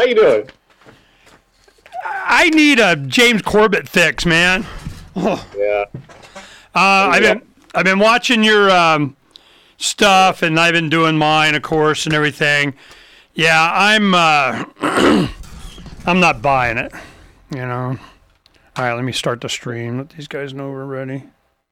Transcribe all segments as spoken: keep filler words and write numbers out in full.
How you doing? I need a James Corbett fix, man. Oh. Yeah. Uh, I've been I've been watching your um, stuff, and I've been doing mine, of course, and everything. Yeah, I'm uh, I'm not buying it. You know. All right, let me start the stream. Let these guys know we're ready.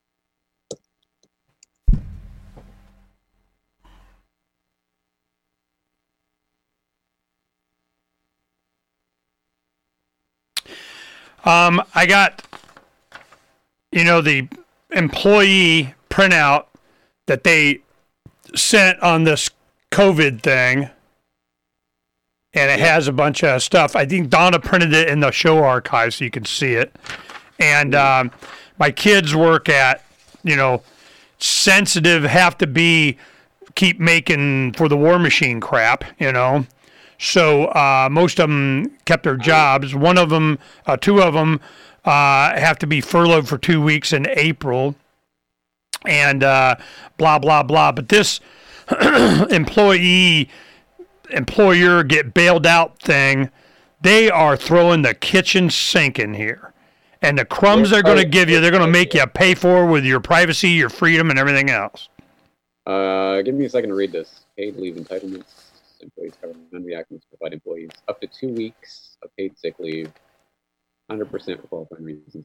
Um, I got, you know, the employee printout that they sent on this COVID thing, and it has a bunch of stuff. I think Donna printed it in the show archive so you can see it. And um, my kids work at, you know, sensitive, have to be, keep making for the war machine crap, you know. So uh, most of them kept their jobs. One of them, uh, two of them, uh, have to be furloughed for two weeks in April, and uh, blah blah blah. But this employee employer get bailed out thing, they are throwing the kitchen sink in here, and the crumbs they're going to give you, they're going to make you pay for with your privacy, your freedom, and everything else. Uh, give me a second to read this. Paid leave entitlements. Employees covered non-reactants provide employees up to two weeks of paid sick leave, one hundred percent for qualifying reasons.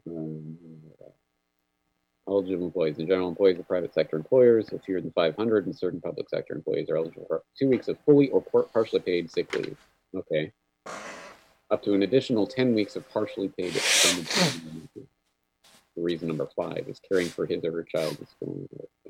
Eligible employees. In general, employees of private sector employers with fewer than five hundred, and certain public sector employees are eligible for two weeks of fully or partially paid sick leave. Okay. Up to an additional ten weeks of partially paid extended sick leave. Reason number five is caring for his or her child in school.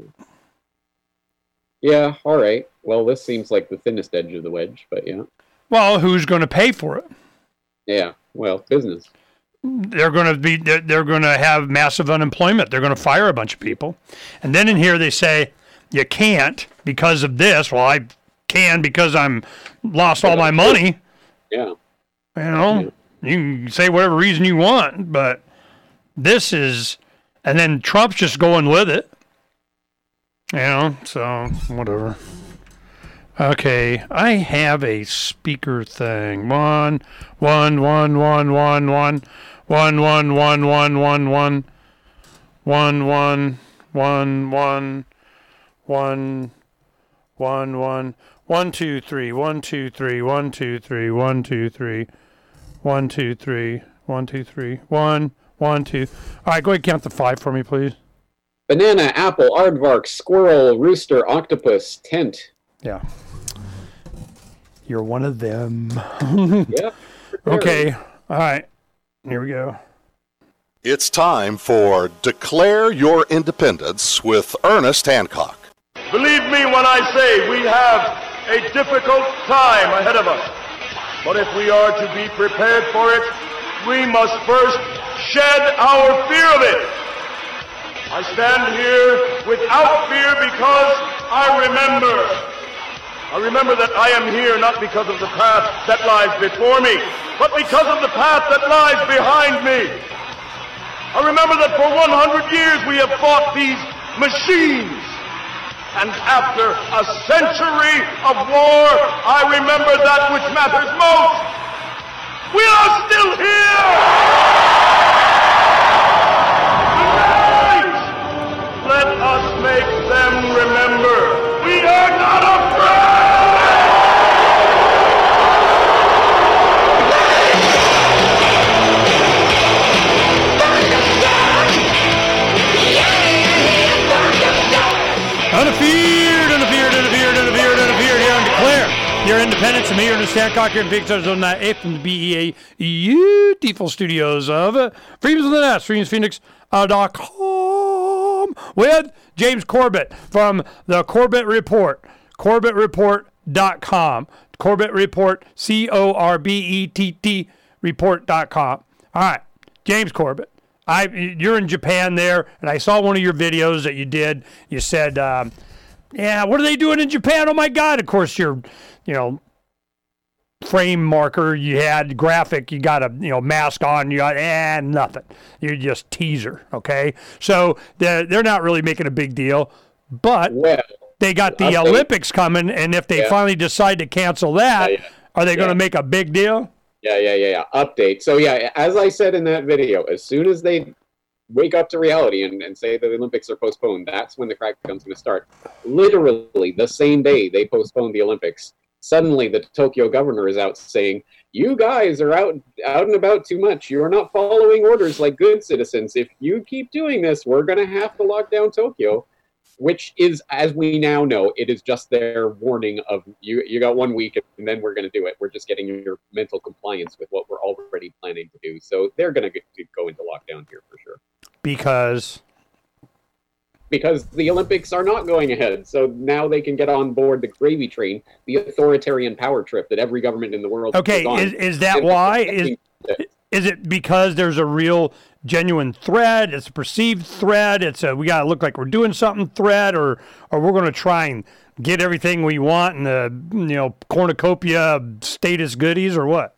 Yeah, all right. Well, this seems like the thinnest edge of the wedge, but yeah. Well, who's going to pay for it? Yeah, well, business. They're going to be. They're, they're going to have massive unemployment. They're going to fire a bunch of people, and then in here they say you can't because of this. Well, I can because I'm lost all my money. Yeah. You know, yeah. You can say whatever reason you want, but this is, and then Trump's just going with it. You know, so whatever. Okay, I have a speaker thing. One, one, one, one, one, one, one, one, one, one, one, one, one, one, one, one, one, one, one, one, two, three, one, two, three, one, two, three, one, two, three, one, two, three, one, two, three, one, one, two. All right, go ahead and count the five for me, please. Banana, apple, aardvark, squirrel, rooster, octopus, tent. Yeah. You're one of them. Yeah. Okay. All right. Here we go. It's time for Declare Your Independence with Ernest Hancock. Believe me when I say we have a difficult time ahead of us. But if we are to be prepared for it, we must first shed our fear of it. I stand here without fear because I remember. I remember that I am here not because of the path that lies before me, but because of the path that lies behind me. I remember that for one hundred years we have fought these machines. And after a century of war, I remember that which matters most. We are still here! Let us make them remember we are not afraid! Unafeared, unafeared, unafeared, unafeared, unafeared, here and declare your independence. I'm here, Ernest Hancock, here in Phoenix, Arizona, eighth from the B E A beautiful studios of uh, Freedoms of the Net, freedoms phoenix dot com, with James Corbett from the Corbett Report, corbett report dot com, Corbett Report, C O R B E T T, report dot com. All right, James Corbett. I, you're in Japan there, and I saw one of your videos that you did. You said, um, yeah, what are they doing in Japan? Oh, my God. Of course, your, you know, frame marker, you had graphic, you got a, you know, mask on, you got, eh, nothing. You're just teaser, okay? So they're, they're not really making a big deal, but well, they got the I'll Olympics coming, and if they yeah. finally decide to cancel that, yeah, yeah. Are they Yeah. going to make a big deal? Yeah, yeah, yeah, yeah. Update. So yeah, as I said in that video, as soon as they wake up to reality and, and say that the Olympics are postponed, that's when the crackdown's going to start. Literally the same day they postponed the Olympics, suddenly the Tokyo governor is out saying, you guys are out out and about too much. You're not following orders like good citizens. If you keep doing this, we're going to have to lock down Tokyo. Which is, as we now know, it is just their warning of you. You got one week, and then we're going to do it. We're just getting your mental compliance with what we're already planning to do. So they're going to go into lockdown here for sure. Because because the Olympics are not going ahead. So now they can get on board the gravy train, the authoritarian power trip that every government in the world. okay, is on. is is that why? Is is it because there's a real genuine threat? It's a perceived threat. It's a we got to look like we're doing something threat, or or we're going to try and get everything we want in the you know cornucopia status goodies, or what?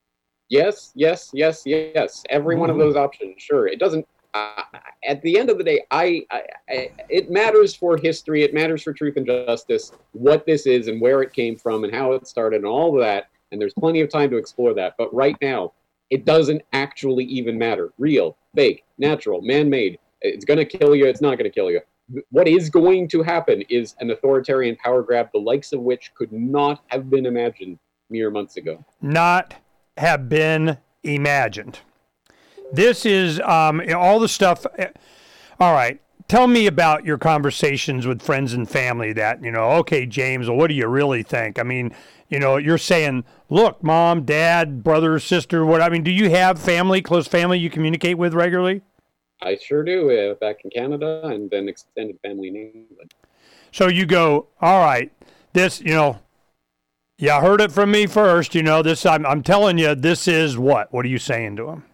Yes, yes, yes, yes. Every one of those options. Sure, it doesn't. Uh, at the end of the day, I, I, I it matters for history. It matters for truth and justice. What this is and where it came from and how it started and all of that. And there's plenty of time to explore that. But right now, it doesn't actually even matter. Real, fake, natural, man-made. It's going to kill you. It's not going to kill you. What is going to happen is an authoritarian power grab, the likes of which could not have been imagined mere months ago. Not have been imagined. This is um, all the stuff. All right. Tell me about your conversations with friends and family that, you know, okay, James, well, what do you really think? I mean, you know, you're saying, look, mom, dad, brother, sister, what? I mean, do you have family, close family you communicate with regularly? I sure do, uh, back in Canada and then extended family in England. So you go, all right, this, you know, you heard it from me first, you know, this, I'm, I'm telling you, this is what? What are you saying to them?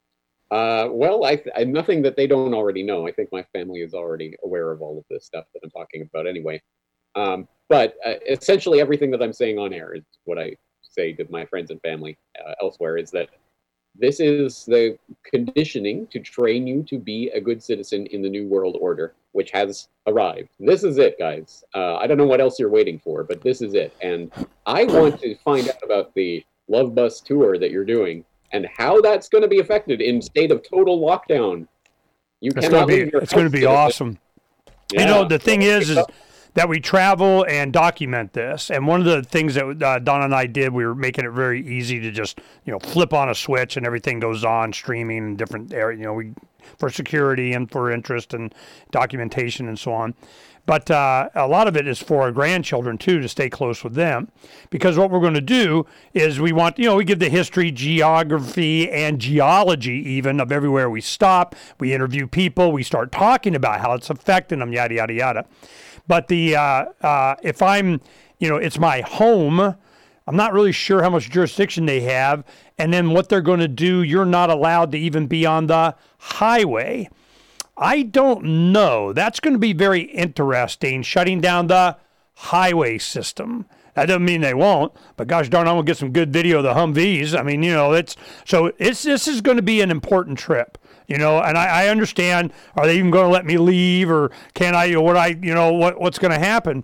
Uh, well, I, I nothing that they don't already know. I think my family is already aware of all of this stuff that I'm talking about anyway. Um, but uh, essentially everything that I'm saying on air is what I say to my friends and family uh, elsewhere is that this is the conditioning to train you to be a good citizen in the New World Order, which has arrived. This is it, guys. Uh, I don't know what else you're waiting for, but this is it. And I want to find out about the Love Bus tour that you're doing and how that's going to be affected in state of total lockdown. You It's cannot going to leave be, your it's going to be house, awesome. yeah. You know, the thing is, is that we travel and document this. And one of the things that uh, Don and I did, we were making it very easy to just, you know, flip on a switch and everything goes on streaming in different areas, you know, we for security and for interest and documentation and so on. But uh, a lot of it is for our grandchildren, too, to stay close with them. Because what we're going to do is we want, you know, we give the history, geography, and geology even of everywhere we stop. We interview people. We start talking about how it's affecting them, yada, yada, yada. But the uh, uh, if I'm, you know, it's my home, I'm not really sure how much jurisdiction they have. And then what they're going to do, you're not allowed to even be on the highway. I don't know. That's going to be very interesting, shutting down the highway system. That doesn't mean they won't, but gosh darn, I'm going to get some good video of the Humvees. I mean, you know, it's so it's this is going to be an important trip, you know, and I, I understand, are they even going to let me leave or can I, or what I, you know, what what's going to happen?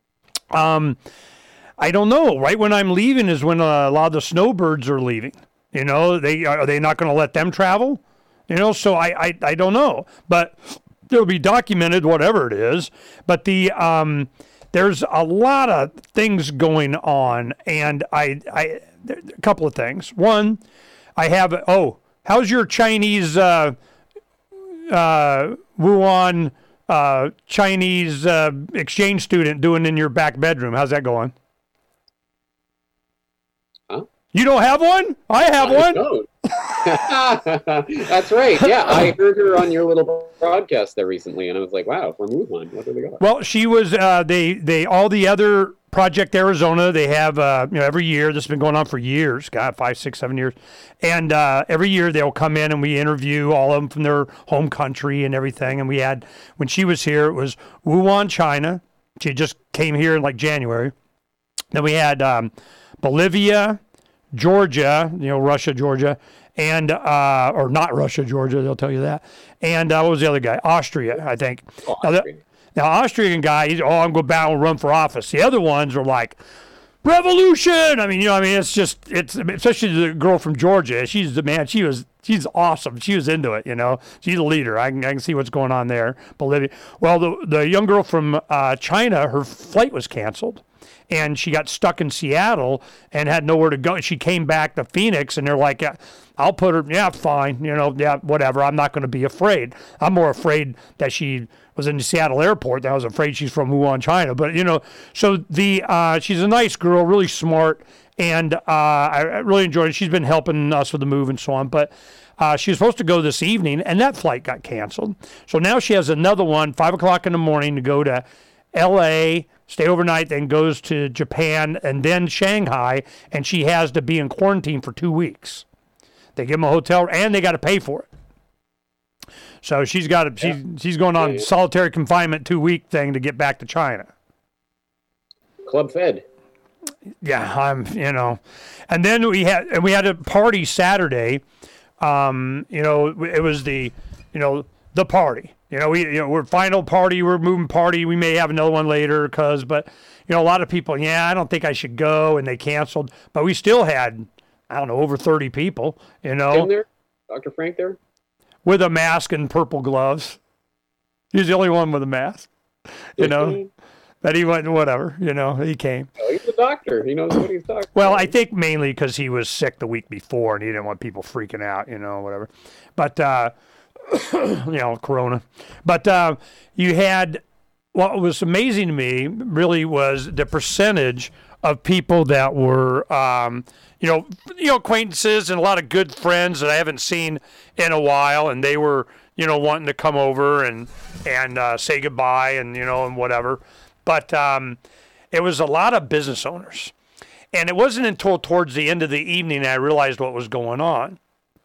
Um, I don't know. Right when I'm leaving is when a lot of the snowbirds are leaving. You know, they are they not going to let them travel? You know, so I, I, I don't know, but it'll be documented, whatever it is. But the um, there's a lot of things going on, and I, I a couple of things. One, I have oh, how's your Chinese uh, uh, Wuhan uh, Chinese uh, exchange student doing in your back bedroom? How's that going? Huh? You don't have one? I have I one. don't. That's right. Yeah, I heard her on your little broadcast there recently, and I was like, "Wow, from Wuhan, what do they got?" Well, she was. Uh, they they all the other Project Arizona. They have uh, you know every year. This has been going on for years. God, five, six, seven years, and uh, every year they'll come in and we interview all of them from their home country and everything. And we had when she was here, it was Wuhan, China. She just came here in like January. Then we had um, Bolivia, Georgia. You know, Russia, Georgia. And, uh, or not Russia, Georgia, they'll tell you that. And uh, what was the other guy? Austria, I think. Oh, now, the, Austria. now, Austrian guy, he's, oh, I'm going to battle and run for office. The other ones are like, revolution. I mean, you know, I mean, it's just, it's, especially the girl from Georgia. She's the man. She was, she's awesome. She was into it, you know. She's a leader. I can, I can see what's going on there. Bolivia. Well, the, the young girl from uh, China, her flight was canceled. And she got stuck in Seattle and had nowhere to go. She came back to Phoenix, and they're like, I'll put her, yeah, fine, you know, yeah, whatever. I'm not going to be afraid. I'm more afraid that she was in the Seattle airport than I was afraid she's from Wuhan, China. But, you know, so the uh, she's a nice girl, really smart, and uh, I, I really enjoyed it. She's been helping us with the move and so on. But uh, she was supposed to go this evening, and that flight got canceled. So now she has another one, five o'clock in the morning, to go to L A, stay overnight, then goes to Japan and then Shanghai, and she has to be in quarantine for two weeks. They give them a hotel, and they got to pay for it. So she's got to, she's, yeah. she's going on yeah, yeah. solitary confinement two week thing to get back to China. Club Fed. Yeah, I'm, you know, and then we had, and we had a party Saturday. Um, you know, it was the, you know, the party. You know, we you know we're final party, we're moving party. We may have another one later, cause but you know a lot of people, yeah, I don't think I should go, and they canceled. But we still had, I don't know, over thirty people. You know, in there, Doctor Frank there, with a mask and purple gloves. He's the only one with a mask. You know, that he went whatever. You know, he came. Oh, he's a doctor. He knows what he's talking. Well, about. I think mainly because he was sick the week before, and he didn't want people freaking out. You know, whatever. But. uh you know, Corona. But uh, you had, what was amazing to me really was the percentage of people that were, um, you know, you know, acquaintances and a lot of good friends that I haven't seen in a while, and they were, you know, wanting to come over and and uh, say goodbye and, you know, and whatever. But um, it was a lot of business owners. And it wasn't until towards the end of the evening I realized what was going on.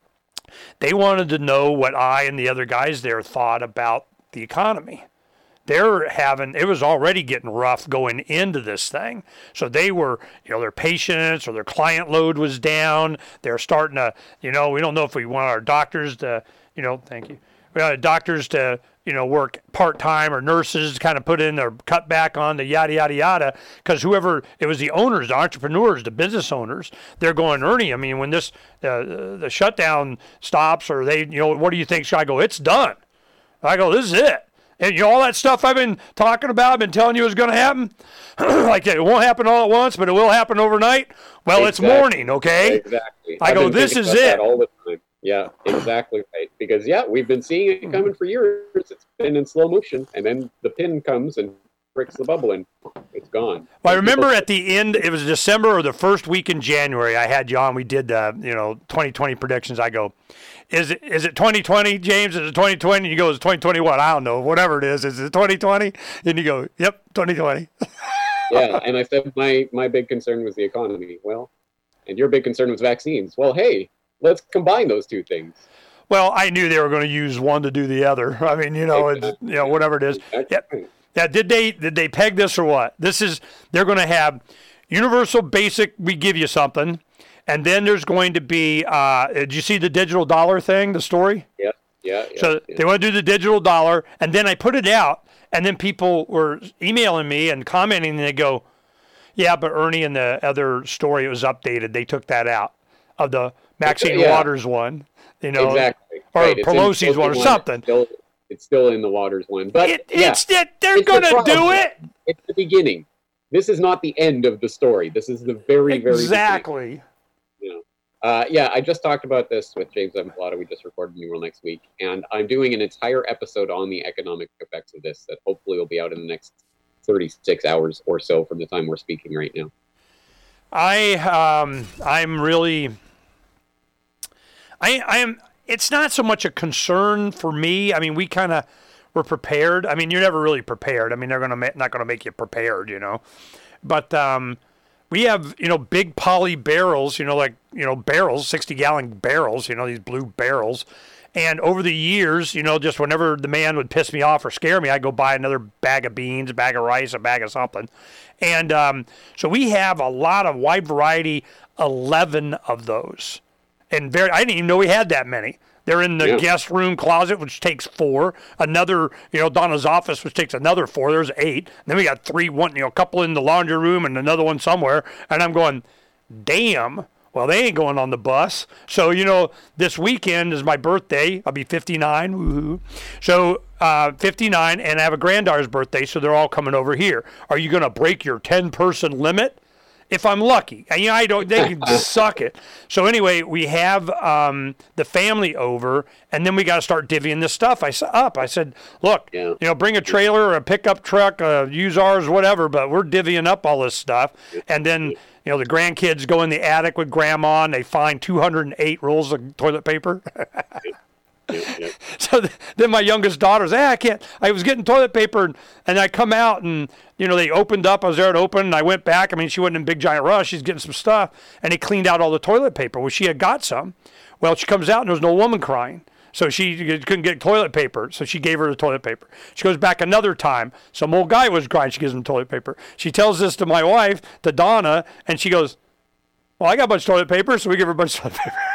They wanted to know what I and the other guys there thought about the economy. They're having, it was already getting rough going into this thing. So they were, you know, their patients or their client load was down. They're starting to, you know, we don't know if we want our doctors to, you know, thank you. We want doctors to, you know, work part-time or nurses kind of put in or cut back on the yada, yada, yada. Because whoever, it was the owners, the entrepreneurs, the business owners, they're going, Ernie, I mean, when this, uh, the shutdown stops or they, you know, what do you think? I go, it's done. I go, this is it. And you know, all that stuff I've been talking about, I've been telling you is going to happen. Like it won't happen all at once, but it will happen overnight. Well, exactly. It's morning, okay? Exactly. I I've go, this is it. All the time. Yeah, exactly right. Because yeah, we've been seeing it coming for years. It's been in slow motion, and then the pin comes and breaks the bubble, and it's gone. Well, I remember at the end, it was December or the first week in January. I had you on. We did the you know twenty twenty predictions. I go, is it is it twenty twenty, James? Is it twenty twenty? And you go, it's twenty twenty-one. I don't know. Whatever it is, is it twenty twenty? And you go, yep, twenty twenty. Yeah, and I said my my big concern was the economy. Well, and your big concern was vaccines. Well, hey. Let's combine those two things. Well, I knew they were going to use one to do the other. I mean, you know, exactly. it's, you know, whatever it is. Exactly. Yeah. Yeah. Did they did they peg this or what? This is they're going to have universal basic. We give you something, and then there's going to be. Uh, did you see the digital dollar thing? The story? Yeah. Yeah. yeah so yeah. they want to do the digital dollar, and then I put it out, and then people were emailing me and commenting, and they go, "Yeah, but Ernie and the other story it was updated. They took that out of the." Maxine yeah. Waters one, you know, exactly. or right. Pelosi's one or one. something. It's still, it's still in the Waters one, but it, yeah, it's it, they're going to do it. It's the beginning. This is not the end of the story. This is the very, very exactly. Beginning. You know, uh, yeah. I just talked about this with James Evangelata. We just recorded New World next week, and I'm doing an entire episode on the economic effects of this that hopefully will be out in the next thirty-six hours or so from the time we're speaking right now. I um I'm really. I, I am. It's not so much a concern for me. I mean, we kind of were prepared. I mean, you're never really prepared. I mean, they're gonna ma- not gonna make you prepared, you know. But um, we have you know big poly barrels, you know, like you know barrels, sixty gallon barrels, you know, these blue barrels. And over the years, you know, just whenever the man would piss me off or scare me, I'd go buy another bag of beans, a bag of rice, a bag of something. And um, so we have a lot of wide variety, eleven of those. And very, I didn't even know we had that many. They're in the Yeah. guest room closet, which takes four. Another, you know, Donna's office, which takes another four. There's eight. Then we got three, one, you know, a couple in the laundry room and another one somewhere. And I'm going, damn. Well, they ain't going on the bus. So, you know, this weekend is my birthday. I'll be fifty-nine. Woo-hoo. So, uh, fifty-nine, and I have a granddaughter's birthday, so they're all coming over here. Are you going to break your ten-person limit? If I'm lucky. And, you know, I don't, they can suck it. So, anyway, we have um, the family over, and then we got to start divvying this stuff I, up. I said, look, Yeah. you know, bring a trailer or a pickup truck, uh, use ours, whatever, but we're divvying up all this stuff. And then, you know, the grandkids go in the attic with grandma, and they find two hundred eight rolls of toilet paper. Yeah, yeah. So th- then my youngest daughter's, hey, I can't, I was getting toilet paper, and, and I come out, and, you know, they opened up, I was there to open, and I went back. I mean, she wasn't in big giant rush, she's getting some stuff, and they cleaned out all the toilet paper. Well, she had got some. Well, she comes out, and there's no woman crying. So she couldn't get toilet paper, so she gave her the toilet paper. She goes back another time. Some old guy was crying, she gives him toilet paper. She tells this to my wife, to Donna, and she goes, well, I got a bunch of toilet paper, so we give her a bunch of toilet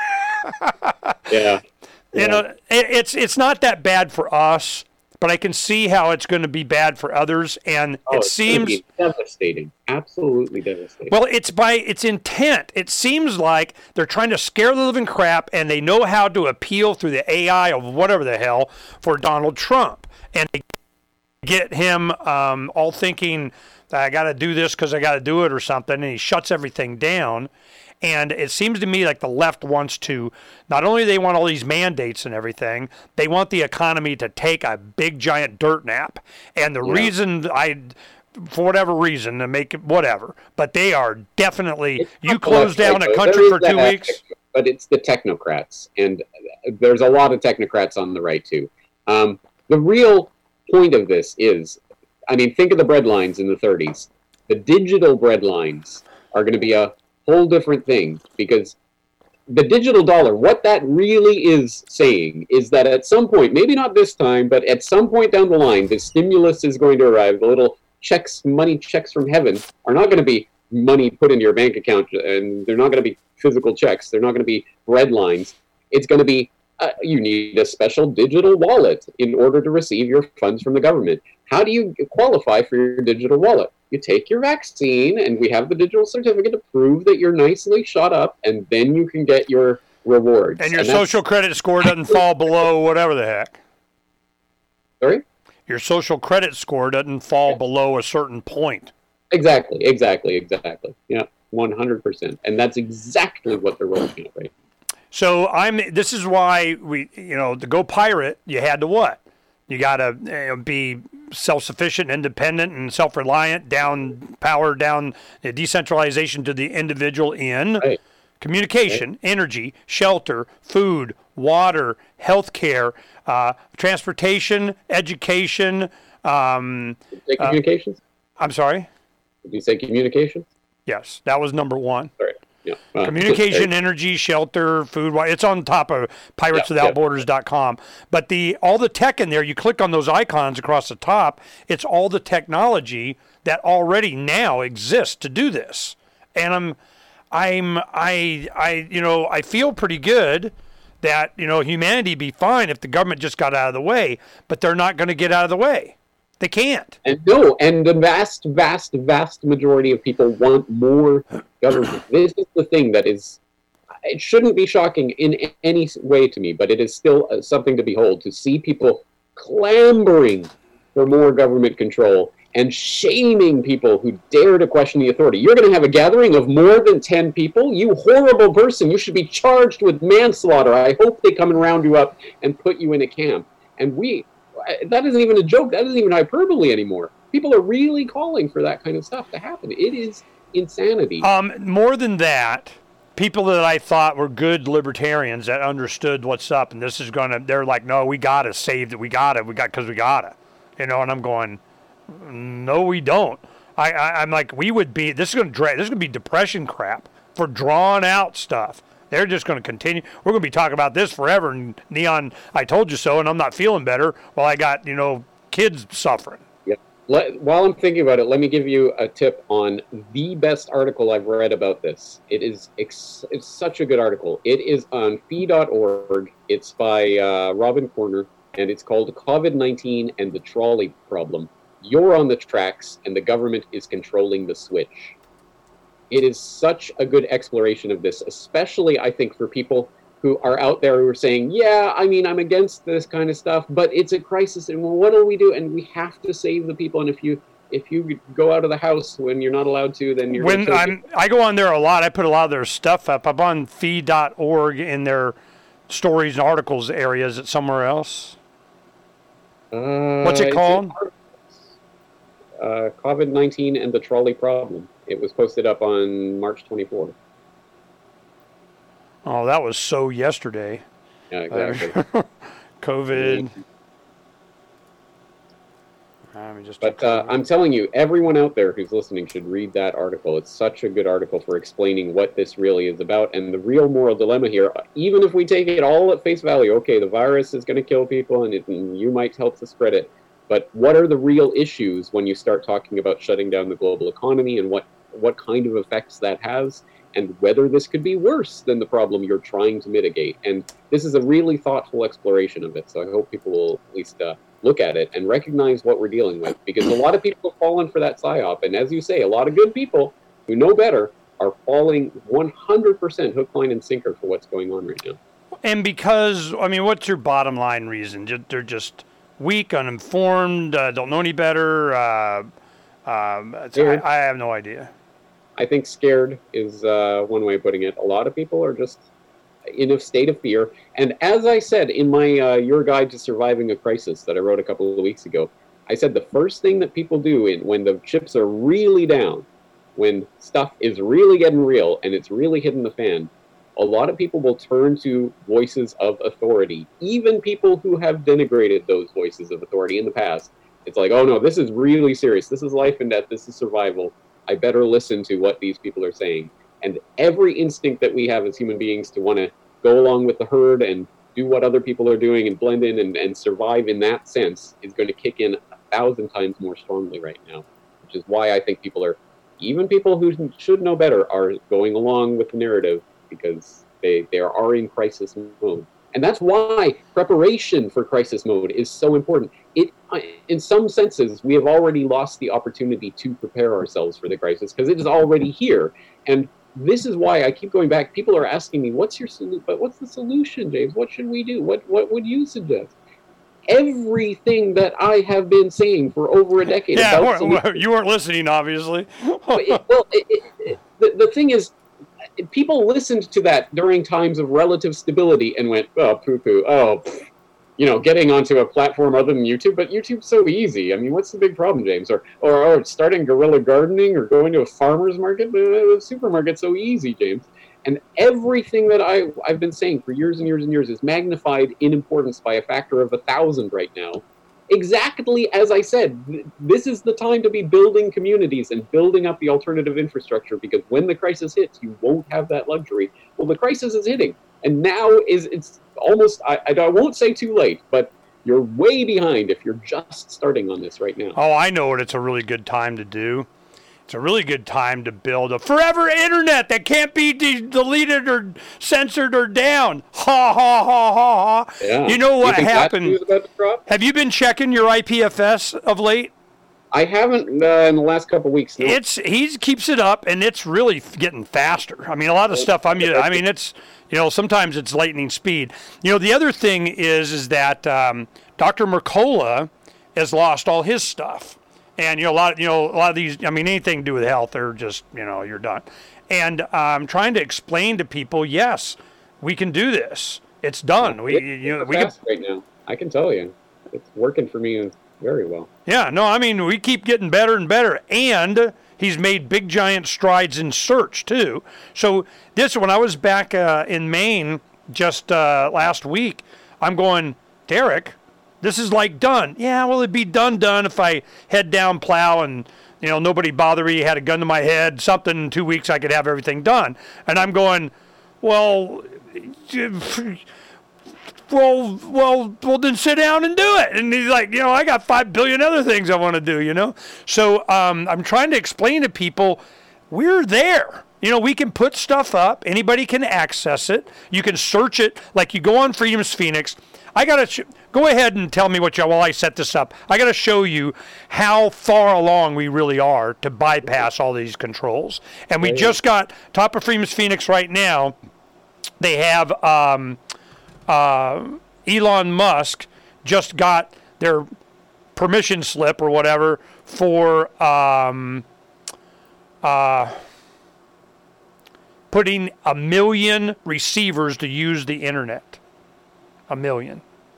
paper. Yeah. You know, it, it's it's not that bad for us, but I can see how it's going to be bad for others, and Oh, it it's gonna seems be devastating. Absolutely devastating. well, it's by its intent. It seems like they're trying to scare the living crap, and they know how to appeal through the A I of whatever the hell for Donald Trump, and they get him um, all thinking that I got to do this because I got to do it or something, and he shuts everything down. And it seems to me like the left wants to, not only they want all these mandates and everything, they want the economy to take a big giant dirt nap. And the Yeah. reason I, for whatever reason, to make it whatever, but they are definitely, It's you not the close left, down right, a though. country There is for two that weeks. aspect, but it's the technocrats, and there's a lot of technocrats on the right too. Um, the real point of this is, I mean, think of the bread lines in the thirties. The digital bread lines are going to be a whole different thing, because the digital dollar, what that really is saying is that at some point, maybe not this time, but at some point down the line, the stimulus is going to arrive. The little checks, money checks from heaven are not going to be money put into your bank account, and they're not going to be physical checks. They're not going to be bread lines. It's going to be, uh, you need a special digital wallet in order to receive your funds from the government. How do you qualify for your digital wallet? You take your vaccine, and we have the digital certificate to prove that you're nicely shot up, and then you can get your rewards. And your that's- social credit score doesn't fall below whatever the heck. Sorry? Your social credit score doesn't fall below a certain point. Exactly, exactly, exactly. Yeah, one hundred percent. And that's exactly what they're rolling out right now. So I'm. This is why we, you know, to go pirate, you had to what? You got to you know, be self-sufficient, independent, and self-reliant. Down power, down uh, decentralization to the individual in Right. communication, energy, shelter, food, water, healthcare, uh, transportation, education. Um, Did you say communications? I'm sorry. Did you say communications? Yes, that was number one. Sorry. Yeah. Uh, Communication, sorry. energy, shelter, food. wi- It's on top of pirates Yeah, without yeah. borders dot com. But the all the tech in there, you click on those icons across the top, it's all the technology that already now exists to do this. And I'm I'm I I you know, I feel pretty good that, you know, humanity be fine if the government just got out of the way, but they're not going to get out of the way. They can't. And no, and the vast, vast, vast majority of people want more government. This is the thing that is, it shouldn't be shocking in any way to me, but it is still uh, something to behold, to see people clamoring for more government control and shaming people who dare to question the authority. You're going to have a gathering of more than ten people? You horrible person. You should be charged with manslaughter. I hope they come and round you up and put you in a camp. And we... that isn't even a joke. That isn't even hyperbole anymore. People are really calling for that kind of stuff to happen. It is insanity. Um, more than that, people that I thought were good libertarians that understood what's up, and this is gonna, they're like, no, we gotta save it. We gotta, we got, because we gotta, you know. And I'm going, no, we don't. I, I I'm like, we would be. This is gonna drag. This is gonna be depression crap for drawn out stuff. They're just going to continue. We're going to be talking about this forever. And Neon, I told you so, and I'm not feeling better. Well, I got, you know, kids suffering. Yep. Let, while I'm thinking about it, let me give you a tip on the best article I've read about this. It is ex- it's such a good article. It is on fee dot org. It's by uh, Robin Corner, and it's called COVID nineteen and the Trolley Problem. You're on the tracks, and the government is controlling the switch. It is such a good exploration of this, especially, I think, for people who are out there who are saying, yeah, I mean, I'm against this kind of stuff, but it's a crisis, and well, what do we do? And we have to save the people, and if you if you go out of the house when you're not allowed to, then you're when I'm I go on there a lot. I put a lot of their stuff up. I'm on fee dot org in their stories and articles area. Is it somewhere else? Uh, What's it called? Uh, COVID nineteen and the Trolley Problem. It was posted up on March twenty-fourth. Oh, that was so yesterday. Yeah, exactly. COVID. I mean, just but uh, I'm telling you, everyone out there who's listening should read that article. It's such a good article for explaining what this really is about and the real moral dilemma here. Even if we take it all at face value, okay, the virus is going to kill people and, it, and you might help to spread it. But what are the real issues when you start talking about shutting down the global economy and what, what kind of effects that has? And whether this could be worse than the problem you're trying to mitigate. And this is a really thoughtful exploration of it. So I hope people will at least uh, look at it and recognize what we're dealing with. Because a lot of people have fallen for that psyop. And as you say, a lot of good people who know better are falling one hundred percent hook, line, and sinker for what's going on right now. And because, I mean, what's your bottom line reason? They're just weak, uninformed, uh, don't know any better. Uh, um, I, I have no idea. I think scared is uh, one way of putting it. A lot of people are just in a state of fear. And as I said in my uh, Your Guide to Surviving a Crisis that I wrote a couple of weeks ago, I said the first thing that people do in, when the chips are really down, when stuff is really getting real and it's really hitting the fan, a lot of people will turn to voices of authority, even people who have denigrated those voices of authority in the past. It's like, oh no, this is really serious. This is life and death. This is survival. I better listen to what these people are saying. And every instinct that we have as human beings to want to go along with the herd and do what other people are doing and blend in and, and survive in that sense is going to kick in a thousand times more strongly right now, which is why I think people are, even people who should know better, are going along with the narrative because they, they are in crisis mode. And that's why preparation for crisis mode is so important. It, in some senses, we have already lost the opportunity to prepare ourselves for the crisis because it is already here. And this is why I keep going back. People are asking me, "What's your solution? But what's the solution, James? What should we do? What what would you suggest?" Everything that I have been saying for over a decade. Yeah, about well, you weren't listening, obviously. it, well, it, it, it, the the thing is, people listened to that during times of relative stability and went, oh, poo-poo, oh, pff, you know, getting onto a platform other than YouTube, but YouTube's so easy. I mean, what's the big problem, James? Or or, or starting guerrilla gardening or going to a farmer's market? The supermarket's so easy, James. And everything that I, I've been saying for years and years and years is magnified in importance by a factor of a thousand right now. Exactly as I said, this is the time to be building communities and building up the alternative infrastructure because when the crisis hits, you won't have that luxury. Well, the crisis is hitting, and now is it's almost, I, I won't say too late, but you're way behind if you're just starting on this right now. Oh, I know what it's a really good time to do. It's a really good time to build a forever internet that can't be de- deleted or censored or down. Ha, ha, ha, ha, ha. Yeah. You know what you happened? About to drop? Have you been checking your I P F S of late? I haven't uh, in the last couple of weeks. No. It's he keeps it up, and it's really getting faster. I mean, a lot of stuff. I'm. I mean, it's you know sometimes it's lightning speed. You know, the other thing is is that um, Doctor Mercola has lost all his stuff. And, you know, a lot of, you know, a lot of these, I mean, anything to do with health, they're just, you know, you're done. And I'm um, trying to explain to people, yes, we can do this. It's done. We, it's you know, we fast can, right now. I can tell you, it's working for me very well. Yeah, no, I mean, we keep getting better and better. And he's made big, giant strides in search, too. So this, when I was back uh, in Maine just uh, last week, I'm going, Derek, this is like done. Yeah, well, it'd be done, done if I head down, plow, and, you know, nobody bother me, had a gun to my head, something in two weeks I could have everything done. And I'm going, well, the well, well, well, then sit down and do it. And he's like, you know, I got five billion other things I want to do, you know? So um, I'm trying to explain to people, we're there. You know, we can put stuff up. Anybody can access it. You can search it. Like you go on Freedom's Phoenix. I got to sh- go ahead and tell me what you, while I set this up. I got to show you how far along we really are to bypass all these controls. And we just got top of Freedom's Phoenix right now. They have um, uh, Elon Musk just got their permission slip or whatever for um, uh, putting a million receivers to use the internet. A million.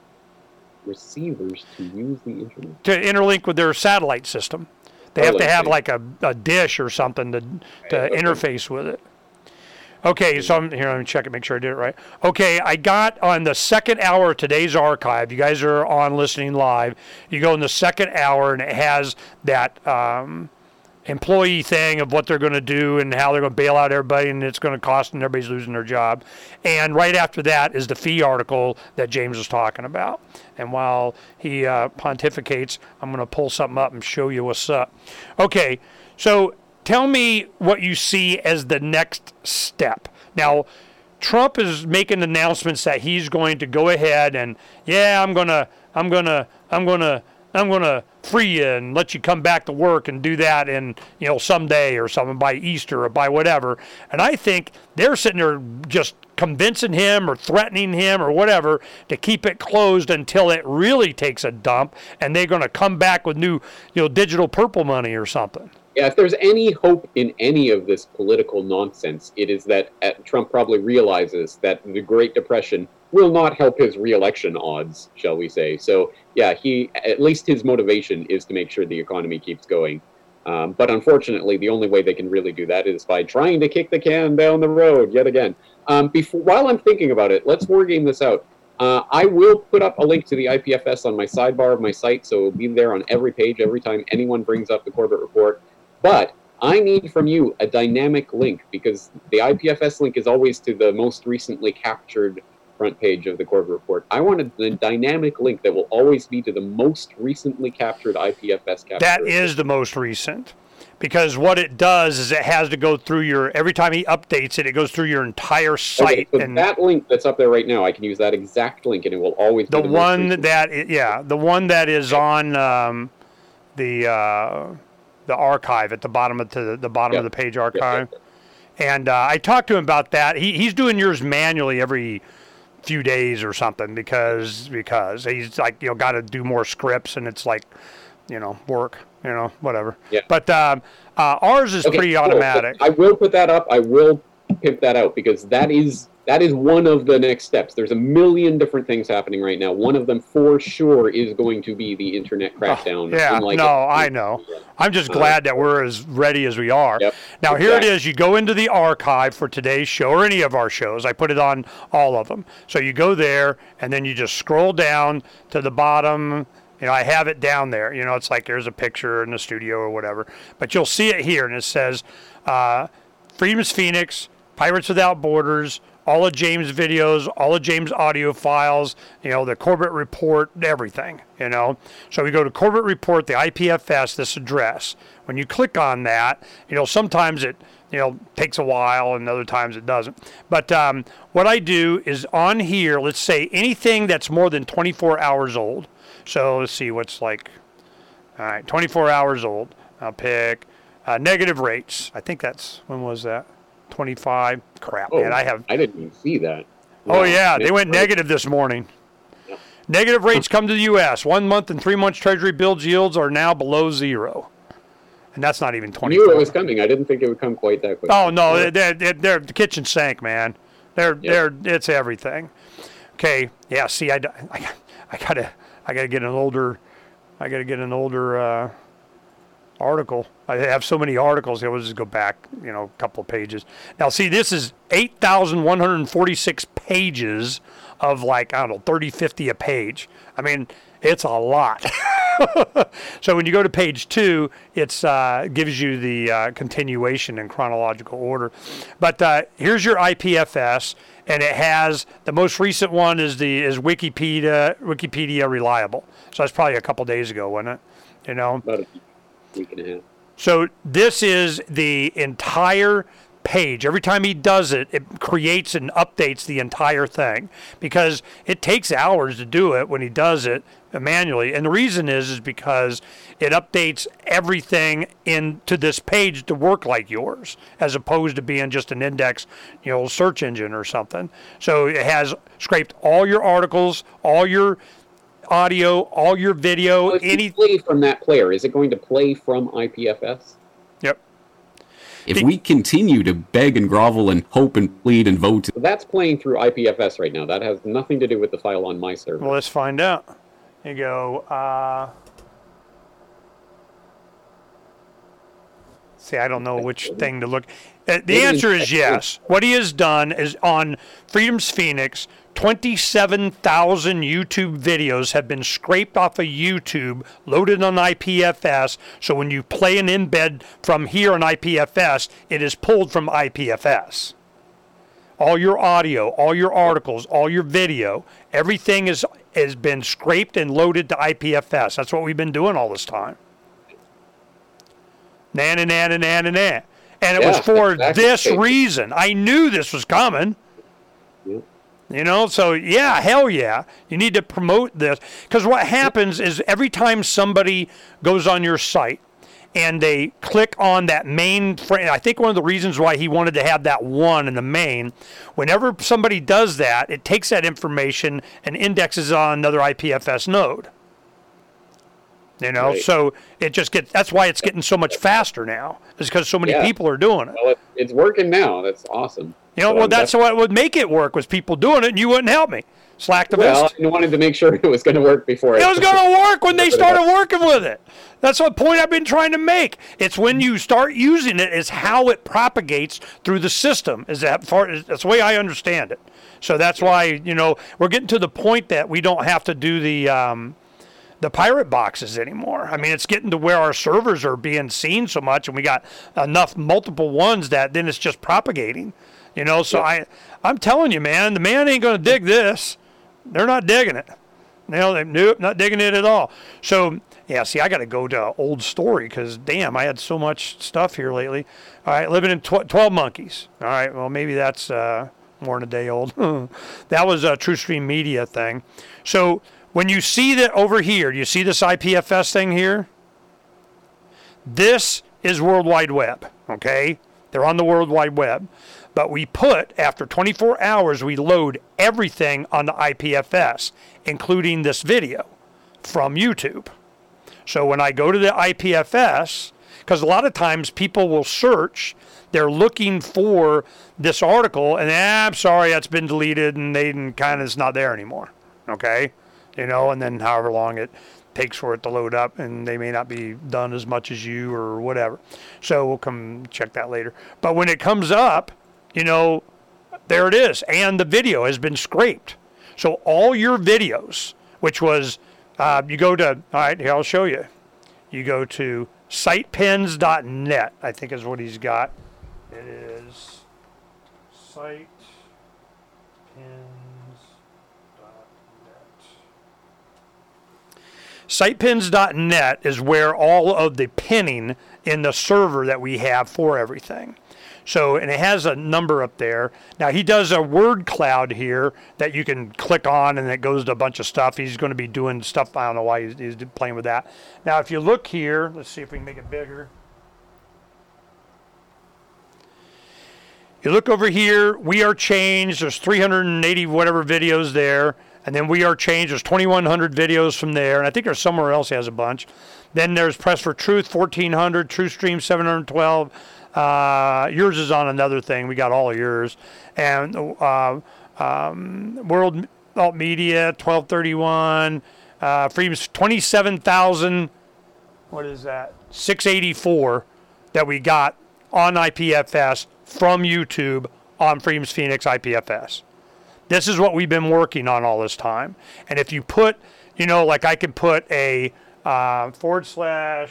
Receivers to use the internet? To interlink with their satellite system. They Oh, have to let's have see. like a, a dish or something to, to okay. interface with it. Okay, so I'm here. Let me check it, make sure I did it right. Okay, I got on the second hour of today's archive. You guys are on listening live. You go in the second hour, and it has that um, employee thing of what they're going to do and how they're going to bail out everybody, and it's going to cost, and everybody's losing their job. And right after that is the fee article that James was talking about. And while he uh, pontificates, I'm going to pull something up and show you what's up. Okay, so tell me what you see as the next step. Now, Trump is making announcements that he's going to go ahead and, yeah, I'm gonna, I'm gonna, I'm gonna, I'm gonna free you and let you come back to work and do that in, you know, someday or something by Easter or by whatever. And I think they're sitting there just convincing him or threatening him or whatever to keep it closed until it really takes a dump, and they're going to come back with new, you know, digital purple money or something. Yeah, if there's any hope in any of this political nonsense, it is that uh, Trump probably realizes that the Great Depression will not help his re-election odds, shall we say. So, yeah, he at least his motivation is to make sure the economy keeps going. Um, but unfortunately, the only way they can really do that is by trying to kick the can down the road yet again. Um, before, while I'm thinking about it, let's wargame this out. Uh, I will put up a link to the I P F S on my sidebar of my site, so it'll be there on every page every time anyone brings up the Corbett Report. But I need from you a dynamic link, because the I P F S link is always to the most recently captured front page of the Corbett Report. I want a, a dynamic link that will always be to the most recently captured I P F S capture. That is the most recent, because what it does is it has to go through your, every time he updates it, it goes through your entire site. Okay, so and that link that's up there right now, I can use that exact link, and it will always the be the one most recent. that, i- yeah, the one that is on um, the uh, the archive at the bottom of the, the bottom Yep. of the page Yep, archive. yep, And uh, I talked to him about that. He he's doing yours manually every few days or something because because he's like, you know, got to do more scripts, and it's like, you know, work, you know, whatever. Yeah. But um, uh, ours is Okay, pretty cool. automatic. I will put that up. I will pimp that out, because that is that is one of the next steps. There's a million different things happening right now. One of them for sure is going to be the internet crackdown. Oh, yeah, unlike no, it- I know. I'm just Uh, glad that we're as ready as we are. Yep, Now, here it exactly. is. You go into the archive for today's show or any of our shows. I put it on all of them. So you go there, and then you just scroll down to the bottom. You know, I have it down there. You know, it's like there's a picture in the studio or whatever. But you'll see it here, and it says uh, Freedom's Phoenix, Pirates Without Borders, all of James' videos, all of James' audio files, you know, the Corbett Report, everything, you know. So we go to Corbett Report, the I P F S, this address. When you click on that, you know, sometimes it, you know, takes a while and other times it doesn't. But um, what I do is on here, let's say anything that's more than twenty-four hours old. So let's see what's like, all right, twenty-four hours old. I'll pick uh, negative rates. I think that's, when was that? twenty-five. Crap, Oh, man, I have. I didn't even see that. Oh, Wow. yeah, they went Right. negative this morning. Yep. Negative rates come to the U S One month and three months Treasury bills yields are now below zero. And that's not even I twenty-four. knew it was coming. I didn't think it would come quite that quick. Oh, no, they're, they're, they're the kitchen sink, man. They're, Yep. they're, it's everything. Okay, yeah, see, I, I, I gotta, I gotta get an older, I gotta get an older uh, article. I have so many articles here. We'll just go back, you know, a couple of pages. Now, see, this is eight thousand one hundred forty-six pages of like, I don't know, thirty, fifty a page. I mean, it's a lot. So when you go to page two, it's uh, gives you the uh, continuation in chronological order. But uh, here's your I P F S, and it has the most recent one is the is Wikipedia Wikipedia reliable. So that's probably a couple days ago, wasn't it? You know, About a week and a half. So this is the entire page. Every time he does it, it creates and updates the entire thing because it takes hours to do it when he does it manually. And the reason is is because it updates everything into this page to work like yours, as opposed to being just an index, you know, search engine or something. So it has scraped all your articles, all your audio, all your video, Well, if any you play from that player, is it going to play from I P F S? Yep. If we continue to beg and grovel and hope and plead and vote, So that's playing through I P F S right now. That has nothing to do with the file on my server. Well, let's find out. You go, uh, see, I don't know which thing to look. Uh, the answer is yes. What he has done is on Freedom's Phoenix, twenty-seven thousand YouTube videos have been scraped off of YouTube, loaded on I P F S. So when you play an embed from here on I P F S, it is pulled from I P F S. All your audio, all your articles, all your video, everything is has been scraped and loaded to I P F S. That's what we've been doing all this time. Nan and nan and nan and nan. And it Yeah, was for exactly. this reason. I knew this was coming. Yeah. You know, so yeah, hell yeah. You need to promote this. Because what happens is every time somebody goes on your site and they click on that main frame, I think one of the reasons why he wanted to have that one in the main, whenever somebody does that, it takes that information and indexes it on another I P F S node. You know, Right. so it just gets, that's why it's getting so much faster now, is because so many Yeah. people are doing it. Well, it, it's working now. That's awesome. You know, So well, I'm that's def- what would make it work, was people doing it and you wouldn't help me. Slacktivist. Well, I wanted to make sure it was going to work before. It was going to work when they But it started has- working with it. That's the point I've been trying to make. It's when you start using it is how it propagates through the system. Is that far? That's the way I understand it. So that's why, you know, we're getting to the point that we don't have to do the um, the pirate boxes anymore. I mean, it's getting to where our servers are being seen so much, and we got enough multiple ones that then it's just propagating. You know, so I, I'm telling you, man, the man ain't going to dig this. They're not digging it. No, they nope, not digging it at all. So, yeah, see, I got to go to old story because, damn, I had so much stuff here lately. All right, living in tw- twelve Monkeys. All right, well, maybe that's uh, more than a day old. That was a TrueStream Media thing. So when you see that over here, you see this I P F S thing here? This is World Wide Web, okay? They're on the World Wide Web. But we put, after twenty-four hours, we load everything on the I P F S, including this video from YouTube. So when I go to the I P F S, because a lot of times people will search, they're looking for this article, and ah, I'm sorry, that's been deleted, and they kind of it's not there anymore. Okay, you know, and then however long it takes for it to load up, and they may not be done as much as you or whatever. So we'll come check that later. But when it comes up, you know, there it is, and the video has been scraped. So all your videos, which was, uh, you go to, all right, here, I'll show you. You go to sitepins dot net, I think is what he's got. It is sitepins dot net. sitepins dot net is where all of the pinning in the server that we have for everything. So, and it has a number up there. Now, he does a word cloud here that you can click on, and it goes to a bunch of stuff. He's going to be doing stuff. I don't know why he's, he's playing with that. Now, if you look here, let's see if we can make it bigger. You look over here, We Are Changed. There's three hundred eighty whatever videos there. And then We Are Changed. There's twenty-one hundred videos from there. And I think there's somewhere else he has a bunch. Then there's Press for Truth, fourteen hundred. TrueStream, seven hundred twelve. Uh, yours is on another thing. We got all of yours. And uh, um, World Alt Media, twelve thirty-one. Uh, Freedom's twenty-seven thousand, what is that? six eighty-four that we got on I P F S from YouTube on Freedom's Phoenix I P F S. This is what we've been working on all this time. And if you put, you know, like I can put a uh, forward slash,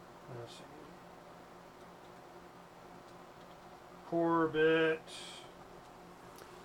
Corbett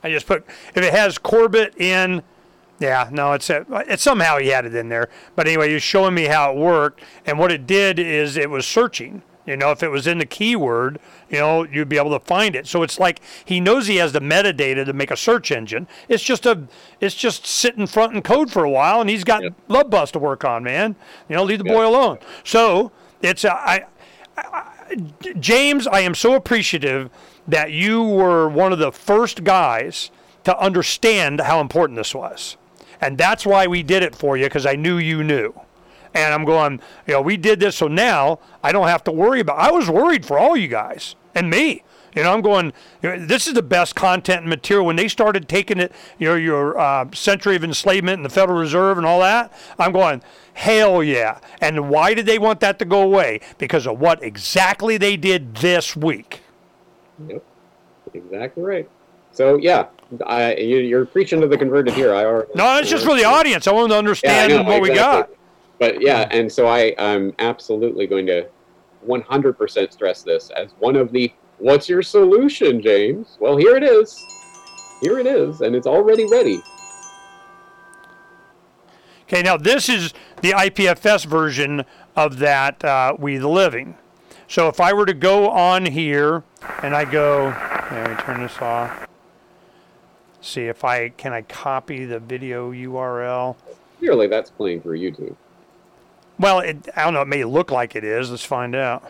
I just put, if it has Corbett in, yeah, no, it's, a, it's somehow he had it in there. But anyway, he was showing me how it worked. And what it did is it was searching. You know, if it was in the keyword, you know, you'd be able to find it. So it's like he knows he has the metadata to make a search engine. It's just a, it's just sitting front and code for a while, and he's got yep. Love Bus to work on, man. You know, leave the yep. boy alone. So it's, uh, I, I, James, I am so appreciative that you were one of the first guys to understand how important this was. And that's why we did it for you, because I knew you knew. And I'm going, you know, we did this, so now I don't have to worry about, I was worried for all you guys and me. You know, I'm going, you know, this is the best content and material. When they started taking it, you know, your uh, Century of Enslavement and the Federal Reserve and all that, I'm going, hell yeah. And why did they want that to go away? Because of what exactly they did this week. Yep, exactly right. So, yeah, I, you, you're preaching to the converted here. I already, no, it's just for the audience. I want to understand yeah, know, what exactly. we got. But, yeah, and so I, I'm absolutely going to one hundred percent stress this as one of the, what's your solution, James? Well, here it is. Here it is, and it's already ready. Okay, now this is the I P F S version of that uh, We the Living. So if I were to go on here and I go, let me turn this off. See if I, can I copy the video U R L? Clearly that's playing through YouTube. Well, it, I don't know, it may look like it is. Let's find out.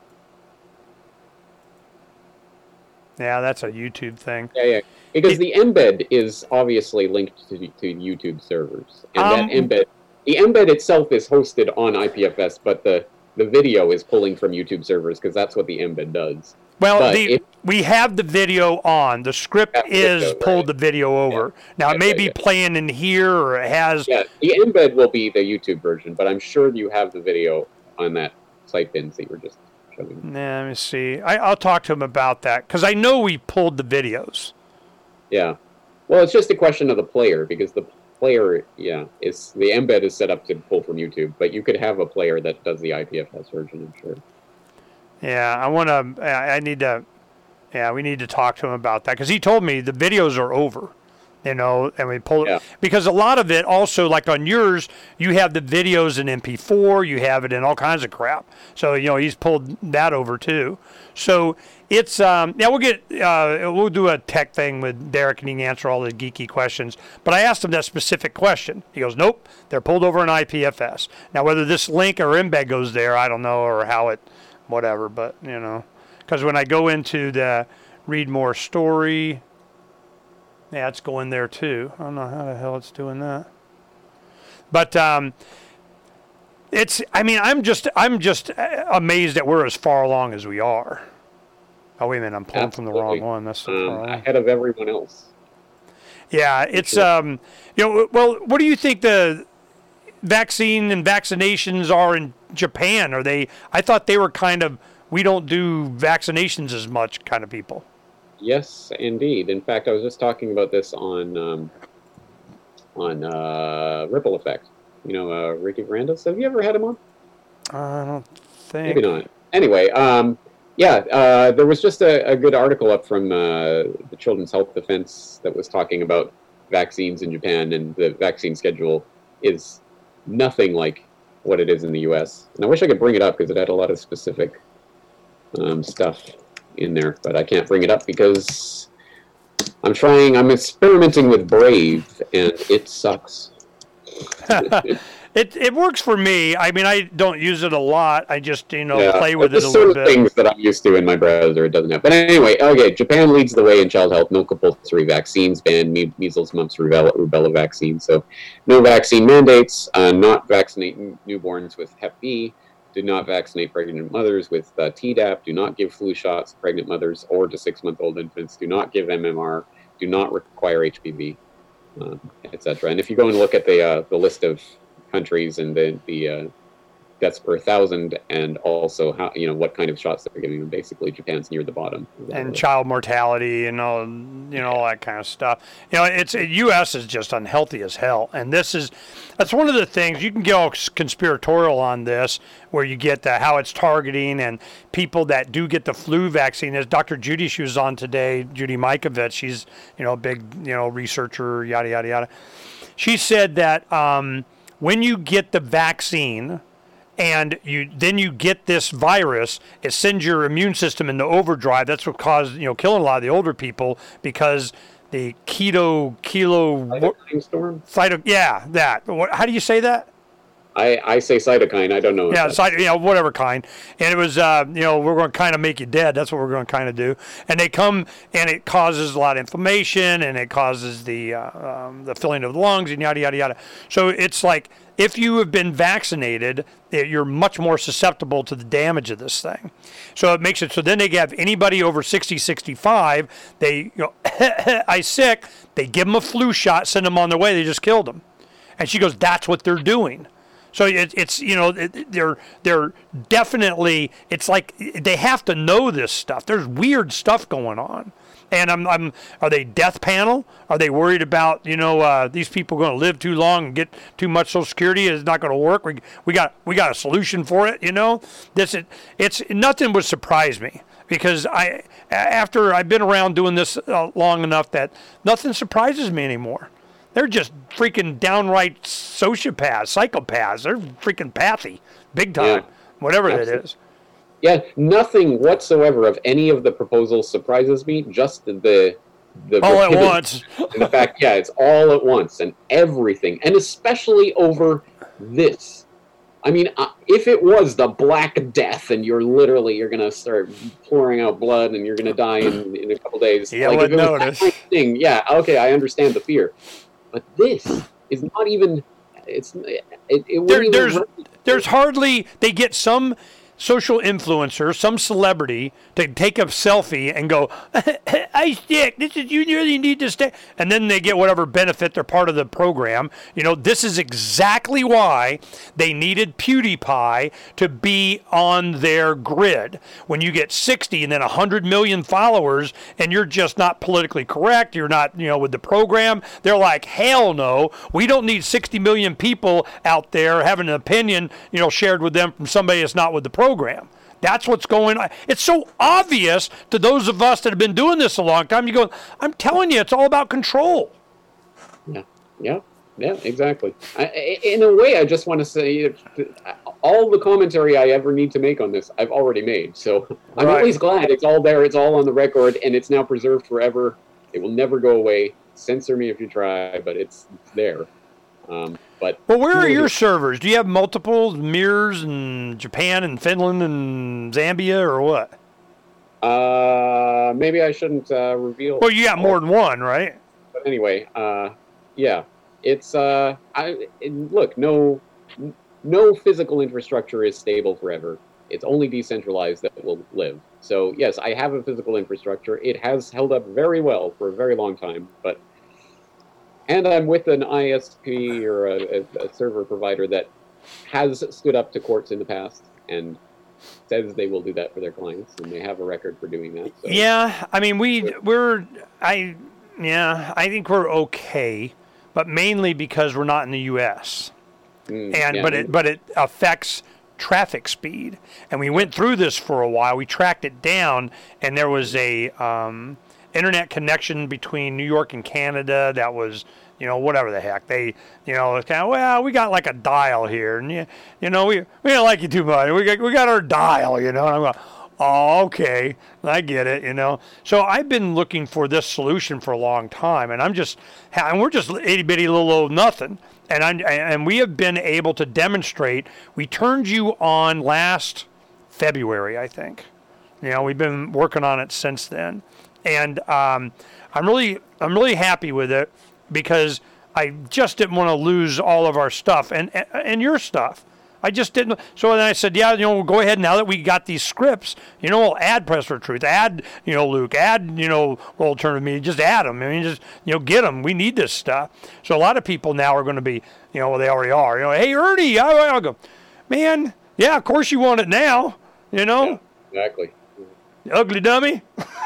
Yeah, that's a YouTube thing. Yeah, yeah. Because it, the embed is obviously linked to, to YouTube servers. And um, that embed, the embed itself is hosted on I P F S, but the, the video is pulling from YouTube servers because that's what the embed does. Well, the, it, we have the video on. The script is video, pulled right. the video over. Yeah. Now, it may yeah, be yeah. playing in here, or it has... Yeah, the embed will be the YouTube version, but I'm sure you have the video on that site bins that you were just showing. Nah, let me see. I, I'll talk to him about that, because I know we pulled the videos. Yeah. Well, it's just a question of the player, because the player, yeah, is the embed is set up to pull from YouTube, but you could have a player that does the I P F S version, I'm sure. Yeah, I want to, I need to, yeah, we need to talk to him about that. Because he told me the videos are over, you know, and we pull it. Yeah. Because a lot of it also, like on yours, you have the videos in M P four, you have it in all kinds of crap. So, you know, he's pulled that over too. So it's, um, yeah, we'll get, uh, we'll do a tech thing with Derek and he can answer all the geeky questions. But I asked him that specific question. He goes, nope, they're pulled over in I P F S. Now, whether this link or embed goes there, I don't know, or how it, whatever, but, you know, because when I go into the read more story, yeah, it's going there too. I don't know how the hell it's doing that. But um, it's, I mean, I'm just, I'm just amazed that we're as far along as we are. Oh, wait a minute, I'm pulling Absolutely. from the wrong one. That's so um, ahead of everyone else. Yeah, it's, sure. um, you know, well, what do you think the vaccine and vaccinations are in Japan? Are they, I thought they were kind of, we don't do vaccinations as much kind of people. Yes, indeed. In fact, I was just talking about this on um, on uh, Ripple Effect. You know, uh, Ricky Varandas. Have you ever had him on? I don't think. Maybe not. Anyway, um, yeah, uh, there was just a, a good article up from uh, the Children's Health Defense that was talking about vaccines in Japan, and the vaccine schedule is nothing like what it is in the U S. And I wish I could bring it up because it had a lot of specific um, stuff in there, but I can't bring it up because I'm trying, I'm experimenting with Brave, and it sucks. it it works for me. I mean, I don't use it a lot. I just, you know, yeah, play with it a sort little of bit. Things that I'm used to in my browser, it doesn't have. But anyway, okay, Japan leads the way in child health. No compulsory vaccines, ban me- measles, mumps, rubella, rubella vaccine. So no vaccine mandates, uh, not vaccinate newborns with Hep B, do not vaccinate pregnant mothers with uh, Tdap, do not give flu shots to pregnant mothers or to six-month-old infants, do not give M M R, do not require H P V, um, et cetera. And if you go and look at the uh, the list of countries and the the, uh, deaths per thousand, and also how, you know, what kind of shots they're giving them. Basically, Japan's near the bottom. And child mortality and all, you know, all that kind of stuff. You know, it's U S is just unhealthy as hell. And this is, that's one of the things, you can get all conspiratorial on this, where you get the, how it's targeting and people that do get the flu vaccine. As Doctor Judy, she was on today, Judy Mikovits, she's, you know, a big, you know, researcher, yada, yada, yada. She said that um, when you get the vaccine, and you then you get this virus, it sends your immune system into overdrive. That's what caused, you know, killing a lot of the older people, because the keto kilo cytokine storm. Cyto, yeah, that. What, how do you say that? I, I say cytokine. I don't know. Yeah, cyto, you know, whatever kind. And it was, uh, you know, we're going to kind of make you dead. That's what we're going to kind of do. And they come, and it causes a lot of inflammation, and it causes the uh, um, the filling of the lungs, and yada yada yada. So it's like, if you have been vaccinated, you're much more susceptible to the damage of this thing. So it makes it so then they have anybody over sixty, sixty-five, they, you know, I sick, they give them a flu shot, send them on their way, they just killed them. And she goes, that's what they're doing. So it, it's, you know, it, they're they're definitely, it's like they have to know this stuff. There's weird stuff going on. And I'm, I'm, are they death panel? Are they worried about, you know, uh, these people going to live too long and get too much Social Security? It's not going to work. We we got we got a solution for it. You know, this it, it's nothing would surprise me, because I after I've been around doing this uh, long enough that nothing surprises me anymore. They're just freaking downright sociopaths, psychopaths. They're freaking pathy, big time, yeah, whatever absolutely. That is. Yeah, nothing whatsoever of any of the proposals surprises me. Just the the all at once. And the fact, yeah, it's all at once and everything, and especially over this. I mean, uh, if it was the Black Death, and you're literally you're gonna start pouring out blood, and you're gonna die in, in a couple days. Yeah, like, would if it was notice. that kind of thing, yeah, okay, I understand the fear, but this is not even. It's it. it there, even there's run. there's hardly they get some social influencer, some celebrity, to take a selfie and go, I stick, this is, you really need to stay. And then they get whatever benefit, they're part of the program. You know, this is exactly why they needed PewDiePie to be on their grid. When you get sixty and then one hundred million followers, and you're just not politically correct, you're not, you know, with the program, they're like, hell no, we don't need sixty million people out there having an opinion, you know, shared with them from somebody that's not with the program. Program. That's what's going on. It's so obvious to those of us that have been doing this a long time. You go, I'm telling you, it's all about control. Yeah, yeah, yeah, exactly. I, in a way, I just want to say all the commentary I ever need to make on this, I've already made. So I'm right. at least glad it's all there. It's all on the record, and it's now preserved forever. It will never go away. Censor me if you try, but it's, it's there. Um, but well, where are your servers? Do you have multiple mirrors in Japan and Finland and Zambia, or what? Uh, maybe I shouldn't uh, reveal. Well, you got more than one, right? But anyway, uh, yeah, it's uh, I it, look, no, no physical infrastructure is stable forever. It's only decentralized that will live. So yes, I have a physical infrastructure. It has held up very well for a very long time, but. And I'm with an I S P or a, a, a server provider that has stood up to courts in the past and says they will do that for their clients, and they have a record for doing that. So. Yeah, I mean, we we're I yeah, I think we're okay, but mainly because we're not in the U S Mm, and yeah, but it but it affects traffic speed, and we went through this for a while. We tracked it down, and there was a um, internet connection between New York and Canada that was, you know, whatever the heck. They, you know, it's kind of, well, we got like a dial here, and you, you know, we we don't like you too much. We got we got our dial, you know. And I'm going, oh, okay, I get it, you know. So I've been looking for this solution for a long time, and I'm just, and we're just itty bitty little old nothing. And I and we have been able to demonstrate. We turned you on last February, I think. You know, we've been working on it since then. And um, I'm really, I'm really happy with it, because I just didn't want to lose all of our stuff and and your stuff. I just didn't. So then I said, yeah, you know, we'll go ahead now that we got these scripts. You know, we'll add Press for Truth, add, you know, Luke, add, you know, Alternative Media, just add them. I mean, just, you know, get them. We need this stuff. So a lot of people now are going to be, you know, well, they already are. You know, hey, Ernie, I, I'll go, man. Yeah, of course you want it now. You know, Yeah, exactly. you ugly dummy.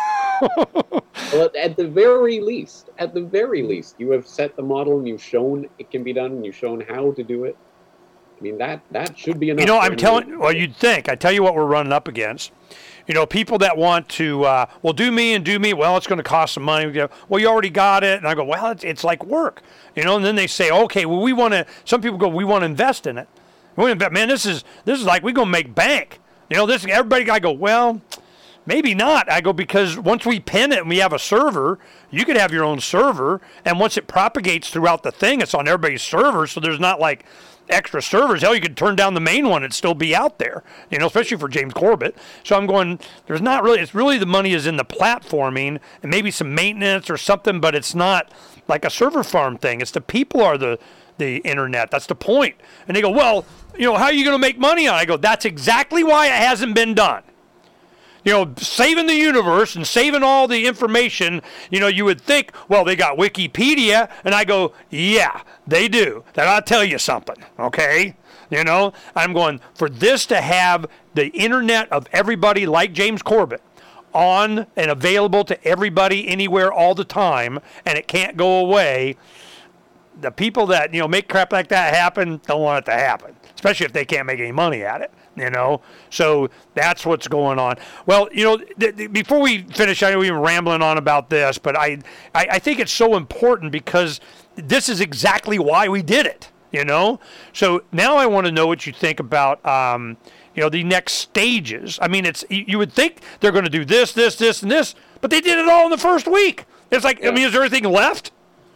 Well, at the very least, at the very least, you have set the model and you've shown it can be done and you've shown how to do it. I mean, that that should be enough. You know, for I'm anyone. telling. Well, you'd think. I tell you what, we're running up against. You know, people that want to, uh, well, do me and do me. Well, it's going to cost some money. We go, well, you already got it. And I go, well, it's, it's like work. You know, and then they say, okay, well, we want to. Some people go, we want to invest in it. We wanna invest, man, this is this is like we're going to make bank. You know, this everybody. I go, well. Maybe not. I go, because once we pin it and we have a server, you could have your own server, and once it propagates throughout the thing, it's on everybody's server, so there's not like extra servers. Hell, you could turn down the main one, it'd still be out there, you know, especially for James Corbett. So I'm going, there's not really, it's really the money is in the platforming and maybe some maintenance or something, but it's not like a server farm thing. It's the people are the, the internet. That's the point. And they go, well, you know, how are you going to make money on it? I go, that's exactly why it hasn't been done. You know, saving the universe and saving all the information, you know, you would think, well, they got Wikipedia. And I go, yeah, they do. Then I'll tell you something, okay? You know, I'm going, for this to have the internet of everybody like James Corbett on and available to everybody anywhere all the time, and it can't go away, the people that, you know, make crap like that happen don't want it to happen, especially if they can't make any money at it. You know, so that's what's going on. Well, you know, th- th- before we finish, I know we've been rambling on about this, but I, I, I think it's so important because this is exactly why we did it, you know? So now I want to know what you think about, um, you know, the next stages. I mean, it's you, you would think they're going to do this, this, this, and this, but they did it all in the first week. It's like, yeah. I mean, is there anything left?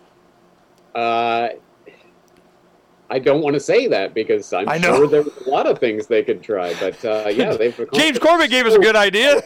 Uh... I don't want to say that because I'm I know. sure there were a lot of things they could try, but uh, yeah, they've. James Corbett gave us a good idea.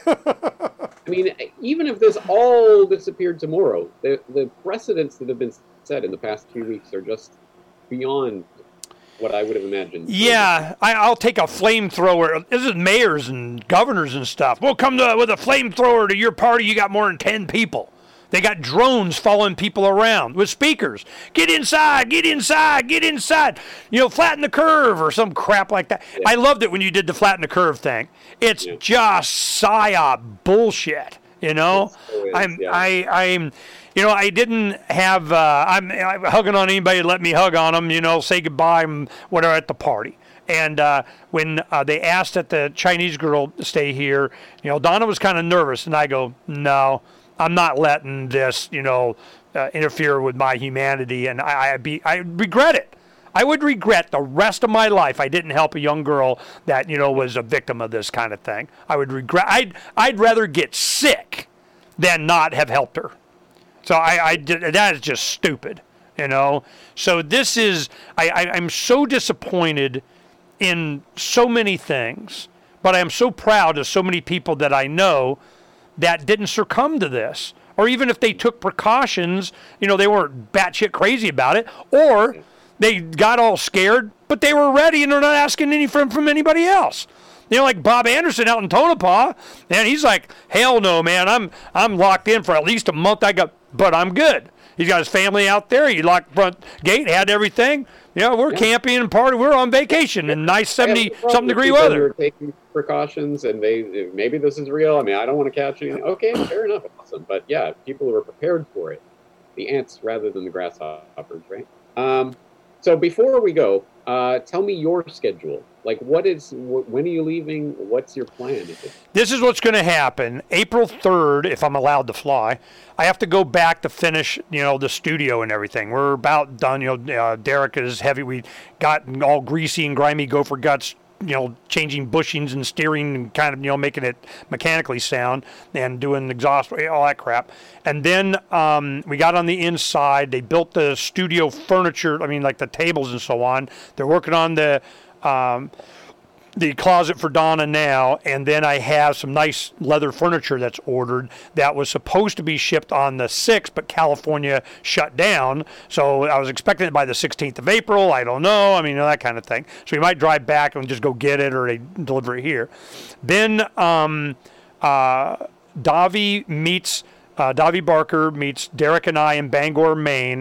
I mean, even if this all disappeared tomorrow, the the precedents that have been set in the past few weeks are just beyond what I would have imagined. Yeah, I, I'll take a flamethrower. This is mayors and governors and stuff. We'll come to, with a flamethrower to your party. You got more than ten people. They got drones following people around with speakers. Get inside, get inside, get inside. You know, flatten the curve or some crap like that. Yeah. I loved it when you did the flatten the curve thing. It's yeah. just psyop bullshit. You know, so is, I'm, yeah. I, I'm, you know, I didn't have. Uh, I'm, I'm hugging on anybody that let me hug on them. You know, say goodbye and whatever at the party. And uh, when uh, they asked that the Chinese girl stay here, you know, Donna was kind of nervous, and I go, no. I'm not letting this, you know, uh, interfere with my humanity, and I, I be I regret it. I would regret the rest of my life I didn't help a young girl that, you know, was a victim of this kind of thing. I would regret. I'd I'd rather get sick than not have helped her. So I, I did, that is just stupid, you know. So this is I, I I'm so disappointed in so many things, but I am so proud of so many people that I know that didn't succumb to this. Or even if they took precautions, you know, they weren't batshit crazy about it, or they got all scared, but they were ready and they're not asking any from, from anybody else. You know, like Bob Anderson out in Tonopah, and he's like, hell no, man, I'm I'm locked in for at least a month. I got, but I'm good. He's got his family out there. He locked front gate, had everything. You know, we're yeah. camping and party. We're on vacation in nice seventy something degree weather. Taking precautions, and they maybe this is real. I mean, I don't want to catch anything. Okay, fair enough, awesome. But yeah, people who are prepared for it, the ants rather than the grasshoppers, right? Um, so before we go, uh, tell me your schedule. Like, what is? Wh- when are you leaving? What's your plan? Is it- this is what's going to happen. April third, if I'm allowed to fly, I have to go back to finish, you know, the studio and everything. We're about done. You know, uh, Derek is heavy. We got all greasy and grimy gopher guts, you know, changing bushings and steering and kind of, you know, making it mechanically sound and doing exhaust, all that crap. And then um, we got on the inside. They built the studio furniture. I mean, like the tables and so on. They're working on the um, the closet for Donna now, and then I have some nice leather furniture that's ordered that was supposed to be shipped on the sixth, but California shut down. So I was expecting it by the sixteenth of April. I don't know. I mean, you know, that kind of thing. So we might drive back and just go get it, or they deliver it here. Then um, uh, Davi meets, uh, Davi Barker meets Derek and I in Bangor, Maine.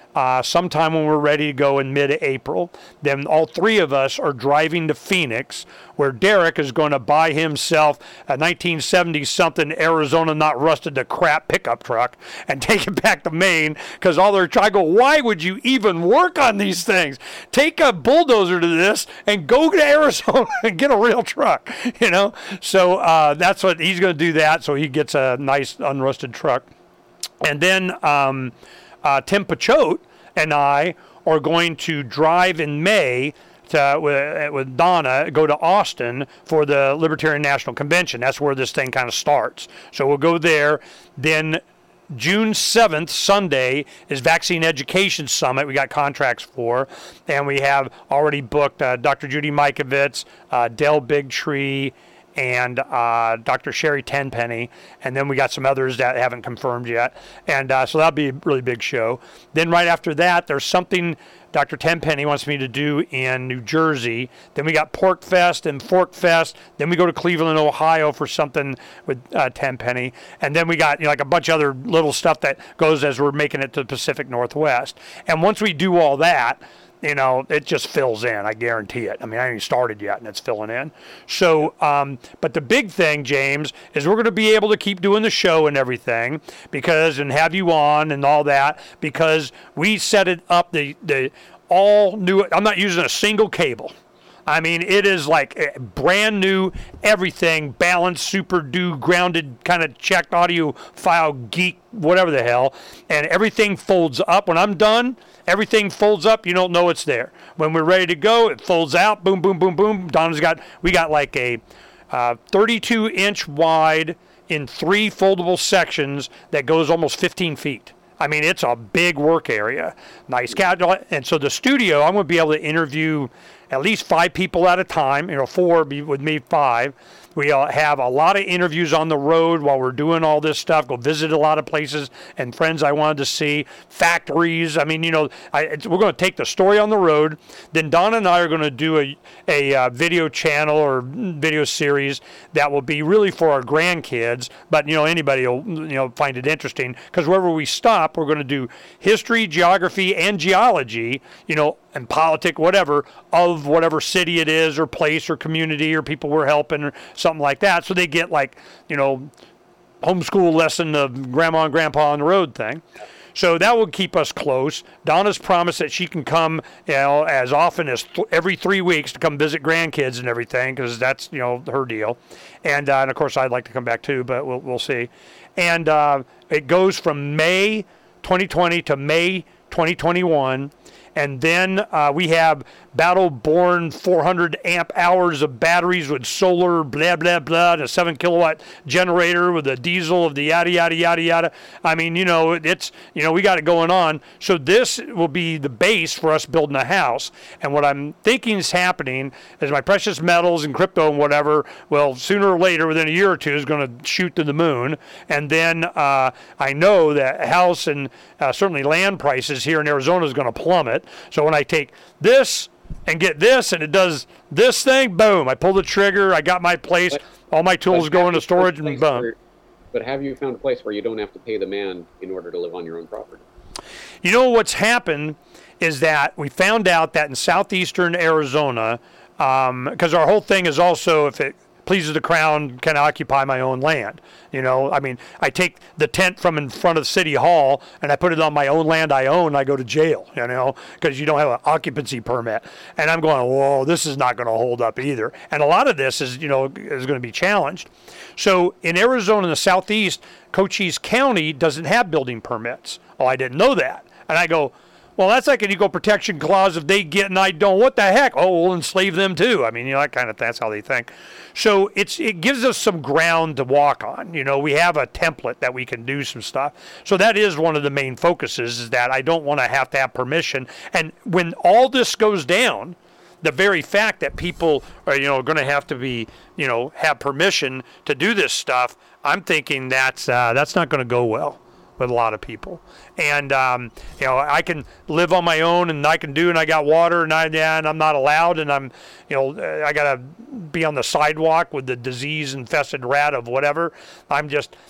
uh, sometime when we're ready to go in mid-April. Then all three of us are driving to Phoenix, where Derek is going to buy himself a nineteen seventy something Arizona not rusted to crap pickup truck and take it back to Maine, because all they're trying to go, why would you even work on these things? Take a bulldozer to this and go to Arizona and get a real truck, you know? So uh, that's what he's going to do, that so he gets a nice unrusted truck. And then um, uh, Tim Pachote and I are going to drive in May to, with, with Donna, go to Austin for the Libertarian National Convention. That's where this thing kind of starts. So we'll go there. Then June seventh, Sunday, is Vaccine Education Summit. We got contracts for, and we have already booked uh, Doctor Judy Mikovits, uh, Del Bigtree, and uh, Doctor Sherry Tenpenny, and then we got some others that haven't confirmed yet, and uh, so that'll be a really big show. Then right after that, there's something Doctor Tenpenny wants me to do in New Jersey. Then we got Pork Fest and Fork Fest. Then we go to Cleveland, Ohio for something with uh, Tenpenny, and then we got, you know, like a bunch of other little stuff that goes as we're making it to the Pacific Northwest. And once we do all that, you know, it just fills in. I guarantee it. I mean, I haven't even started yet, and it's filling in. So, um, but the big thing, James, is we're going to be able to keep doing the show and everything, because, and have you on and all that, because we set it up, the, the all new, I'm not using a single cable. I mean, it is like brand new, everything, balanced, super do, grounded, kind of checked audio file geek, whatever the hell. And everything folds up. When I'm done, everything folds up. You don't know it's there. When we're ready to go, it folds out. Boom, boom, boom, boom. Donna's got, we got like a uh, thirty-two inch wide in three foldable sections that goes almost fifteen feet. I mean, it's a big work area. Nice couch. And so the studio, I'm going to be able to interview at least five people at a time, you know, four be with me, five. We uh, have a lot of interviews on the road while we're doing all this stuff. Go visit a lot of places and friends I wanted to see, factories. I mean, you know, I, it's, we're going to take the story on the road. Then Donna and I are going to do a, a uh, video channel or video series that will be really for our grandkids. But, you know, anybody will, you know, find it interesting, because wherever we stop, we're going to do history, geography, and geology, you know, and politics, whatever, of whatever city it is or place or community or people we're helping or something like that. So they get like, you know, homeschool lesson of grandma and grandpa on the road thing. So that will keep us close. Donna's promised that she can come, you know, as often as th- every three weeks to come visit grandkids and everything, because that's, you know, her deal. And, uh, and of course, I'd like to come back too, but we'll we'll see. And uh, it goes from May twenty twenty to May twenty twenty-one. And then uh, we have Battle-Born four hundred amp hours of batteries with solar, blah, blah, blah, and a seven kilowatt generator with a diesel of the yada, yada, yada, yada. I mean, you know, it's, you know, we got it going on. So this will be the base for us building a house. And what I'm thinking is happening is my precious metals and crypto and whatever, well, sooner or later, within a year or two, is going to shoot to the moon. And then uh, I know that house and uh, certainly land prices here in Arizona is going to plummet. So when I take this and get this and it does this thing, boom, I pull the trigger, I got my place, but, all my tools go into storage, and boom. Where, but have you found a place where you don't have to pay the man in order to live on your own property? You know what's happened is that we found out that in southeastern Arizona, because um, our whole thing is also, if it pleases the crown, can I occupy my own land? You know, I mean, I take the tent from in front of City Hall and I put it on my own land I own, and I go to jail, you know, because you don't have an occupancy permit. And I'm going, whoa, this is not going to hold up either. And a lot of this is, you know, is going to be challenged. So in Arizona, in the southeast, Cochise County doesn't have building permits. Oh, I didn't know that. And I go, well, that's like an equal protection clause. If they get and I don't, what the heck? Oh, we'll enslave them too. I mean, you know, that kind of, that's how they think. So it's it gives us some ground to walk on. You know, we have a template that we can do some stuff. So that is one of the main focuses, is that I don't want to have to have permission. And when all this goes down, the very fact that people are, you know, going to have to be, you know, have permission to do this stuff, I'm thinking that's uh, that's not going to go well with a lot of people. And, um, you know, I can live on my own and I can do, and I got water and, I, yeah, and I'm not allowed, and I'm, you know, I got to be on the sidewalk with the disease infested rat of whatever. I'm just,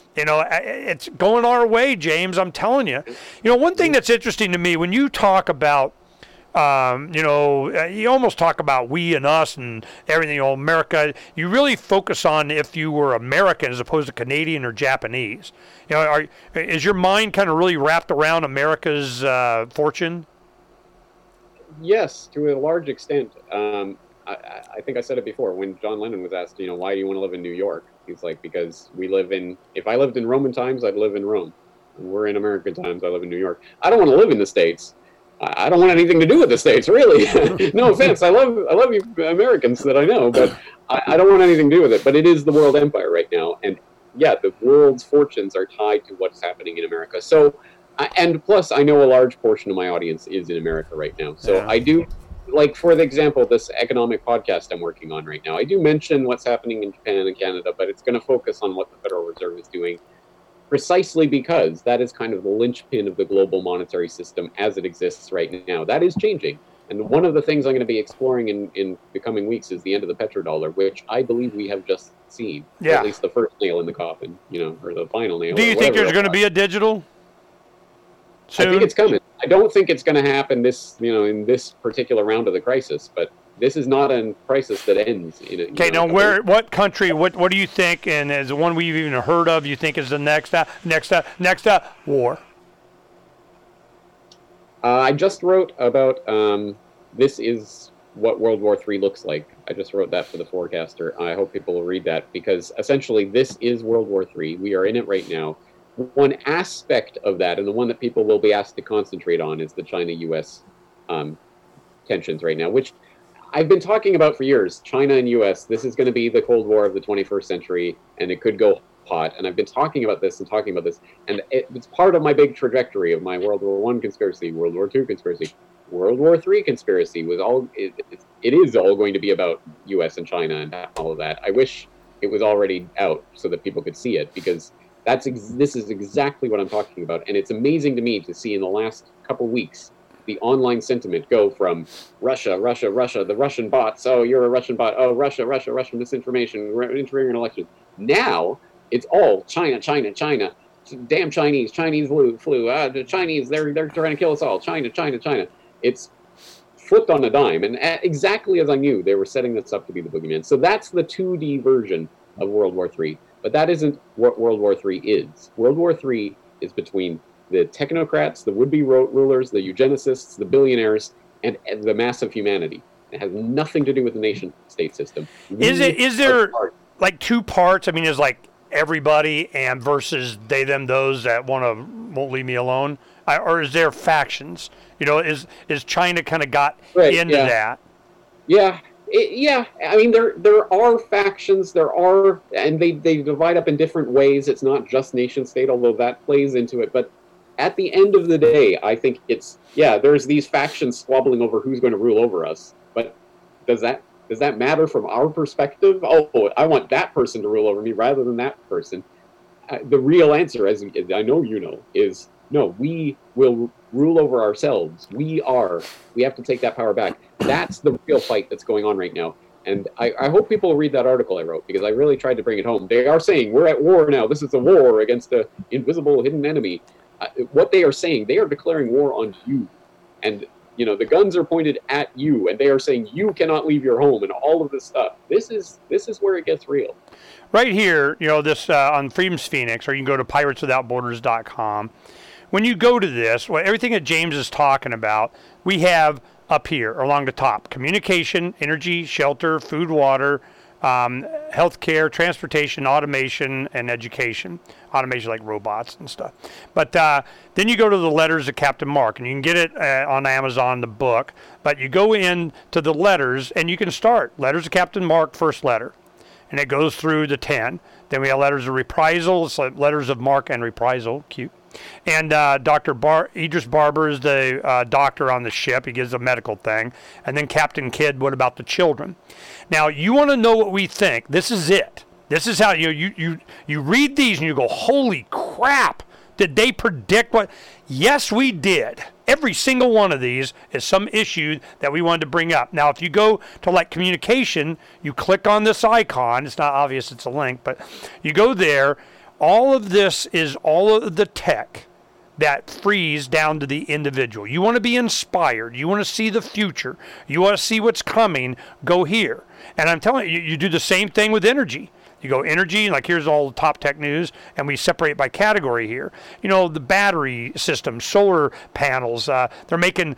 You know, it's going our way, James. I'm telling you. You know, one thing that's interesting to me when you talk about, um, you know, you almost talk about we and us and everything. You know, America. You really focus on if you were American as opposed to Canadian or Japanese. You know, are, is your mind kind of really wrapped around America's uh, fortune? Yes, to a large extent. Um, I, I think I said it before when John Lennon was asked, you know, why do you want to live in New York? He's like, because we live in, if I lived in Roman times, I'd live in Rome. And we're in American times, I live in New York. I don't want to live in the States. I, I don't want anything to do with the States, really. No offense. I love I love you Americans that I know, but I, I don't want anything to do with it. But it is the world empire right now. And yeah, the world's fortunes are tied to what's happening in America. So, and plus, I know a large portion of my audience is in America right now. So yeah. I do, like, for the example, this economic podcast I'm working on right now, I do mention what's happening in Japan and Canada, but it's going to focus on what the Federal Reserve is doing, precisely because that is kind of the linchpin of the global monetary system as it exists right now. That is changing. And one of the things I'm going to be exploring in, in the coming weeks is the end of the petrodollar, which I believe we have just seen. Yeah. At least the first nail in the coffin, you know, or the final nail. Do you think there's going to be a digital soon? I think it's coming. I don't think it's going to happen this, you know, in this particular round of the crisis, but this is not a crisis that ends. In a, okay, know, now where, what country, what, what do you think, and is the one we've even heard of, you think is the next, uh, next, uh, next uh, war? Uh, I just wrote about um, this is what World War Three looks like. I just wrote that for the Forecaster. I hope people will read that because essentially this is World War Three. We are in it right now. One aspect of that, and the one that people will be asked to concentrate on, is the China-U S um, tensions right now, which I've been talking about for years. China and U S, this is going to be the Cold War of the twenty-first century, and it could go hot. And I've been talking about this and talking about this, and it, it's part of my big trajectory of my World War One conspiracy, World War Two conspiracy, World War Three conspiracy. Was all it, it, it is all going to be about U S and China and all of that. I wish it was already out so that people could see it, because that's ex- this is exactly what I'm talking about. And it's amazing to me to see in the last couple weeks the online sentiment go from Russia, Russia, Russia, the Russian bots. Oh, you're a Russian bot. Oh, Russia, Russia, Russian misinformation, interfering in elections. Now it's all China, China, China. Damn Chinese, Chinese flu, flu. Ah, the Chinese, they're they're trying to kill us all. China, China, China. It's flipped on a dime, and exactly as I knew, they were setting this up to be the boogeyman. So that's the two D version of World War Three. But that isn't what World War Three is. World War Three is between the technocrats, the would-be ro- rulers, the eugenicists, the billionaires, and, and the mass of humanity. It has nothing to do with the nation-state system. We is it? Is there like two parts? I mean, is like everybody and versus they, them, those that want to won't leave me alone, I, or is there factions? You know, is is China kind of got right, into yeah. that? Yeah. It, yeah, I mean, there there are factions, there are, and they, they divide up in different ways. It's not just nation state, although that plays into it. But at the end of the day, I think it's, yeah, there's these factions squabbling over who's going to rule over us. But does that does that matter from our perspective? Oh, I want that person to rule over me rather than that person. Uh, the real answer, as, as I know you know, is no, we will rule over ourselves. We are. We have to take that power back. That's the real fight that's going on right now. And I, I hope people read that article I wrote, because I really tried to bring it home. They are saying we're at war now. This is a war against an invisible hidden enemy. Uh, what they are saying, they are declaring war on you. And, you know, the guns are pointed at you, and they are saying you cannot leave your home and all of this stuff. This is this is where it gets real. Right here, you know, this uh, on Freedom's Phoenix, or you can go to pirates without borders dot com. When you go to this, well, everything that James is talking about, we have up here along the top: communication, energy, shelter, food, water, um, healthcare, transportation, automation, and education. Automation like robots and stuff. But uh, then you go to the letters of Captain Mark, and you can get it uh, on Amazon, the book. But you go in to the letters, and you can start letters of Captain Mark, first letter, and it goes through the ten. Then we have letters of reprisal. It's like letters of Mark and reprisal. Cute. And uh, Doctor Bar- Idris Barber is the uh, doctor on the ship. He gives a medical thing. And then Captain Kidd, what about the children? Now, you want to know what we think. This is it. This is how you, you, you, you read these and you go, holy crap. Did they predict what? Yes, we did. Every single one of these is some issue that we wanted to bring up. Now, if you go to like communication, you click on this icon. It's not obvious it's a link, but you go there. All of this is all of the tech that frees down to the individual. You want to be inspired. You want to see the future. You want to see what's coming. Go here. And I'm telling you, you do the same thing with energy. You go energy, like here's all the top tech news, and we separate by category here. You know, the battery system, solar panels, uh, they're making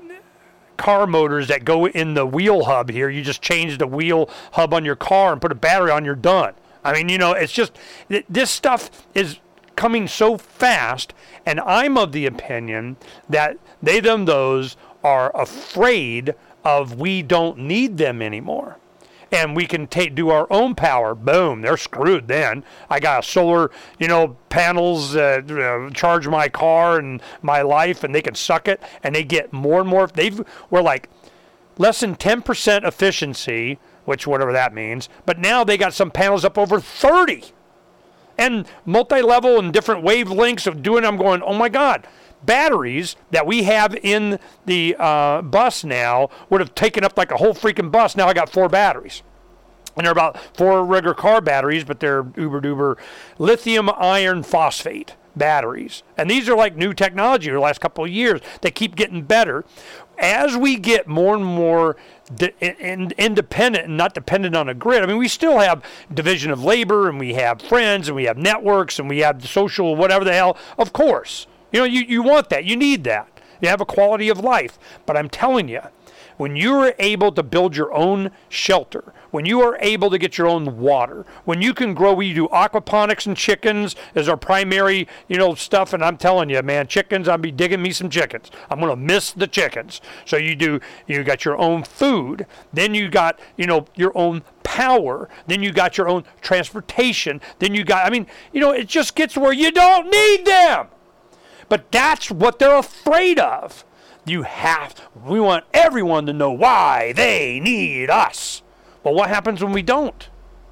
car motors that go in the wheel hub here. You just change the wheel hub on your car and put a battery on, you're done. I mean, you know, it's just, this stuff is coming so fast, and I'm of the opinion that they, them, those are afraid of we don't need them anymore. And we can take do our own power. Boom, they're screwed then. I got solar, you know, panels uh, uh, charge my car and my life, and they can suck it, and they get more and more. They've we're like less than ten percent efficiency, which whatever that means. But now they got some panels up over thirty, and multi-level and different wavelengths of doing. I'm going, oh my God. Batteries that we have in the uh, bus now would have taken up like a whole freaking bus. Now I got four batteries. And they're about four regular car batteries, but they're uber duper lithium iron phosphate batteries. And these are like new technology over the last couple of years. They keep getting better. As we get more and more de- in- independent and not dependent on a grid, I mean, we still have division of labor, and we have friends, and we have networks, and we have social whatever the hell, of course. You know, you, you want that. You need that. You have a quality of life. But I'm telling you, when you are able to build your own shelter, when you are able to get your own water, when you can grow, we do aquaponics and chickens as our primary, you know, stuff. And I'm telling you, man, chickens, I'll be digging me some chickens. I'm going to miss the chickens. So you do, you got your own food. Then you got, you know, your own power. Then you got your own transportation. Then you got, I mean, you know, it just gets where you don't need them. But that's what they're afraid of. You have, we want everyone to know why they need us. But what happens when we don't?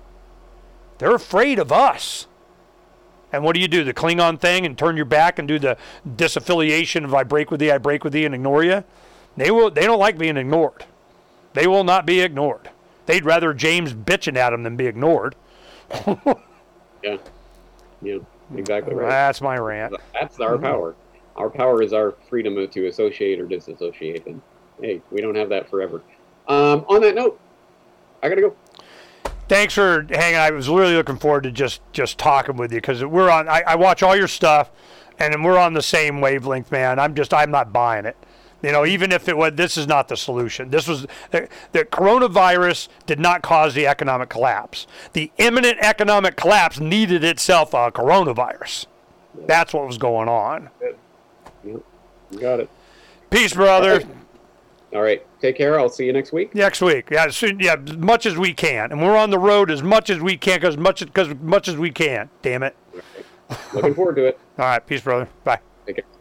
They're afraid of us. And what do you do? The Klingon thing and turn your back and do the disaffiliation of I break with thee, I break with thee, and ignore you? They will. They don't like being ignored. They will not be ignored. They'd rather James bitching at them than be ignored. Yeah. Yeah. Exactly right. That's my rant. That's our power. Our power is our freedom to associate or disassociate. And hey, we don't have that forever. Um, on that note, I gotta go. Thanks for hanging. I was really looking forward to just just talking with you because we're on. I, I watch all your stuff, and we're on the same wavelength, man. I'm just I'm not buying it. You know, even if it was, this is not the solution. This was, the, the coronavirus did not cause the economic collapse. The imminent economic collapse needed itself a coronavirus. That's what was going on. Good. Yep. You got it. Peace, brother. All right. All right. Take care. I'll see you next week. Next week. Yeah, soon, yeah, as much as we can. And we're on the road as much as we can, because much, cause much as we can. Damn it. Right. Looking forward to it. All right. Peace, brother. Bye. Take care.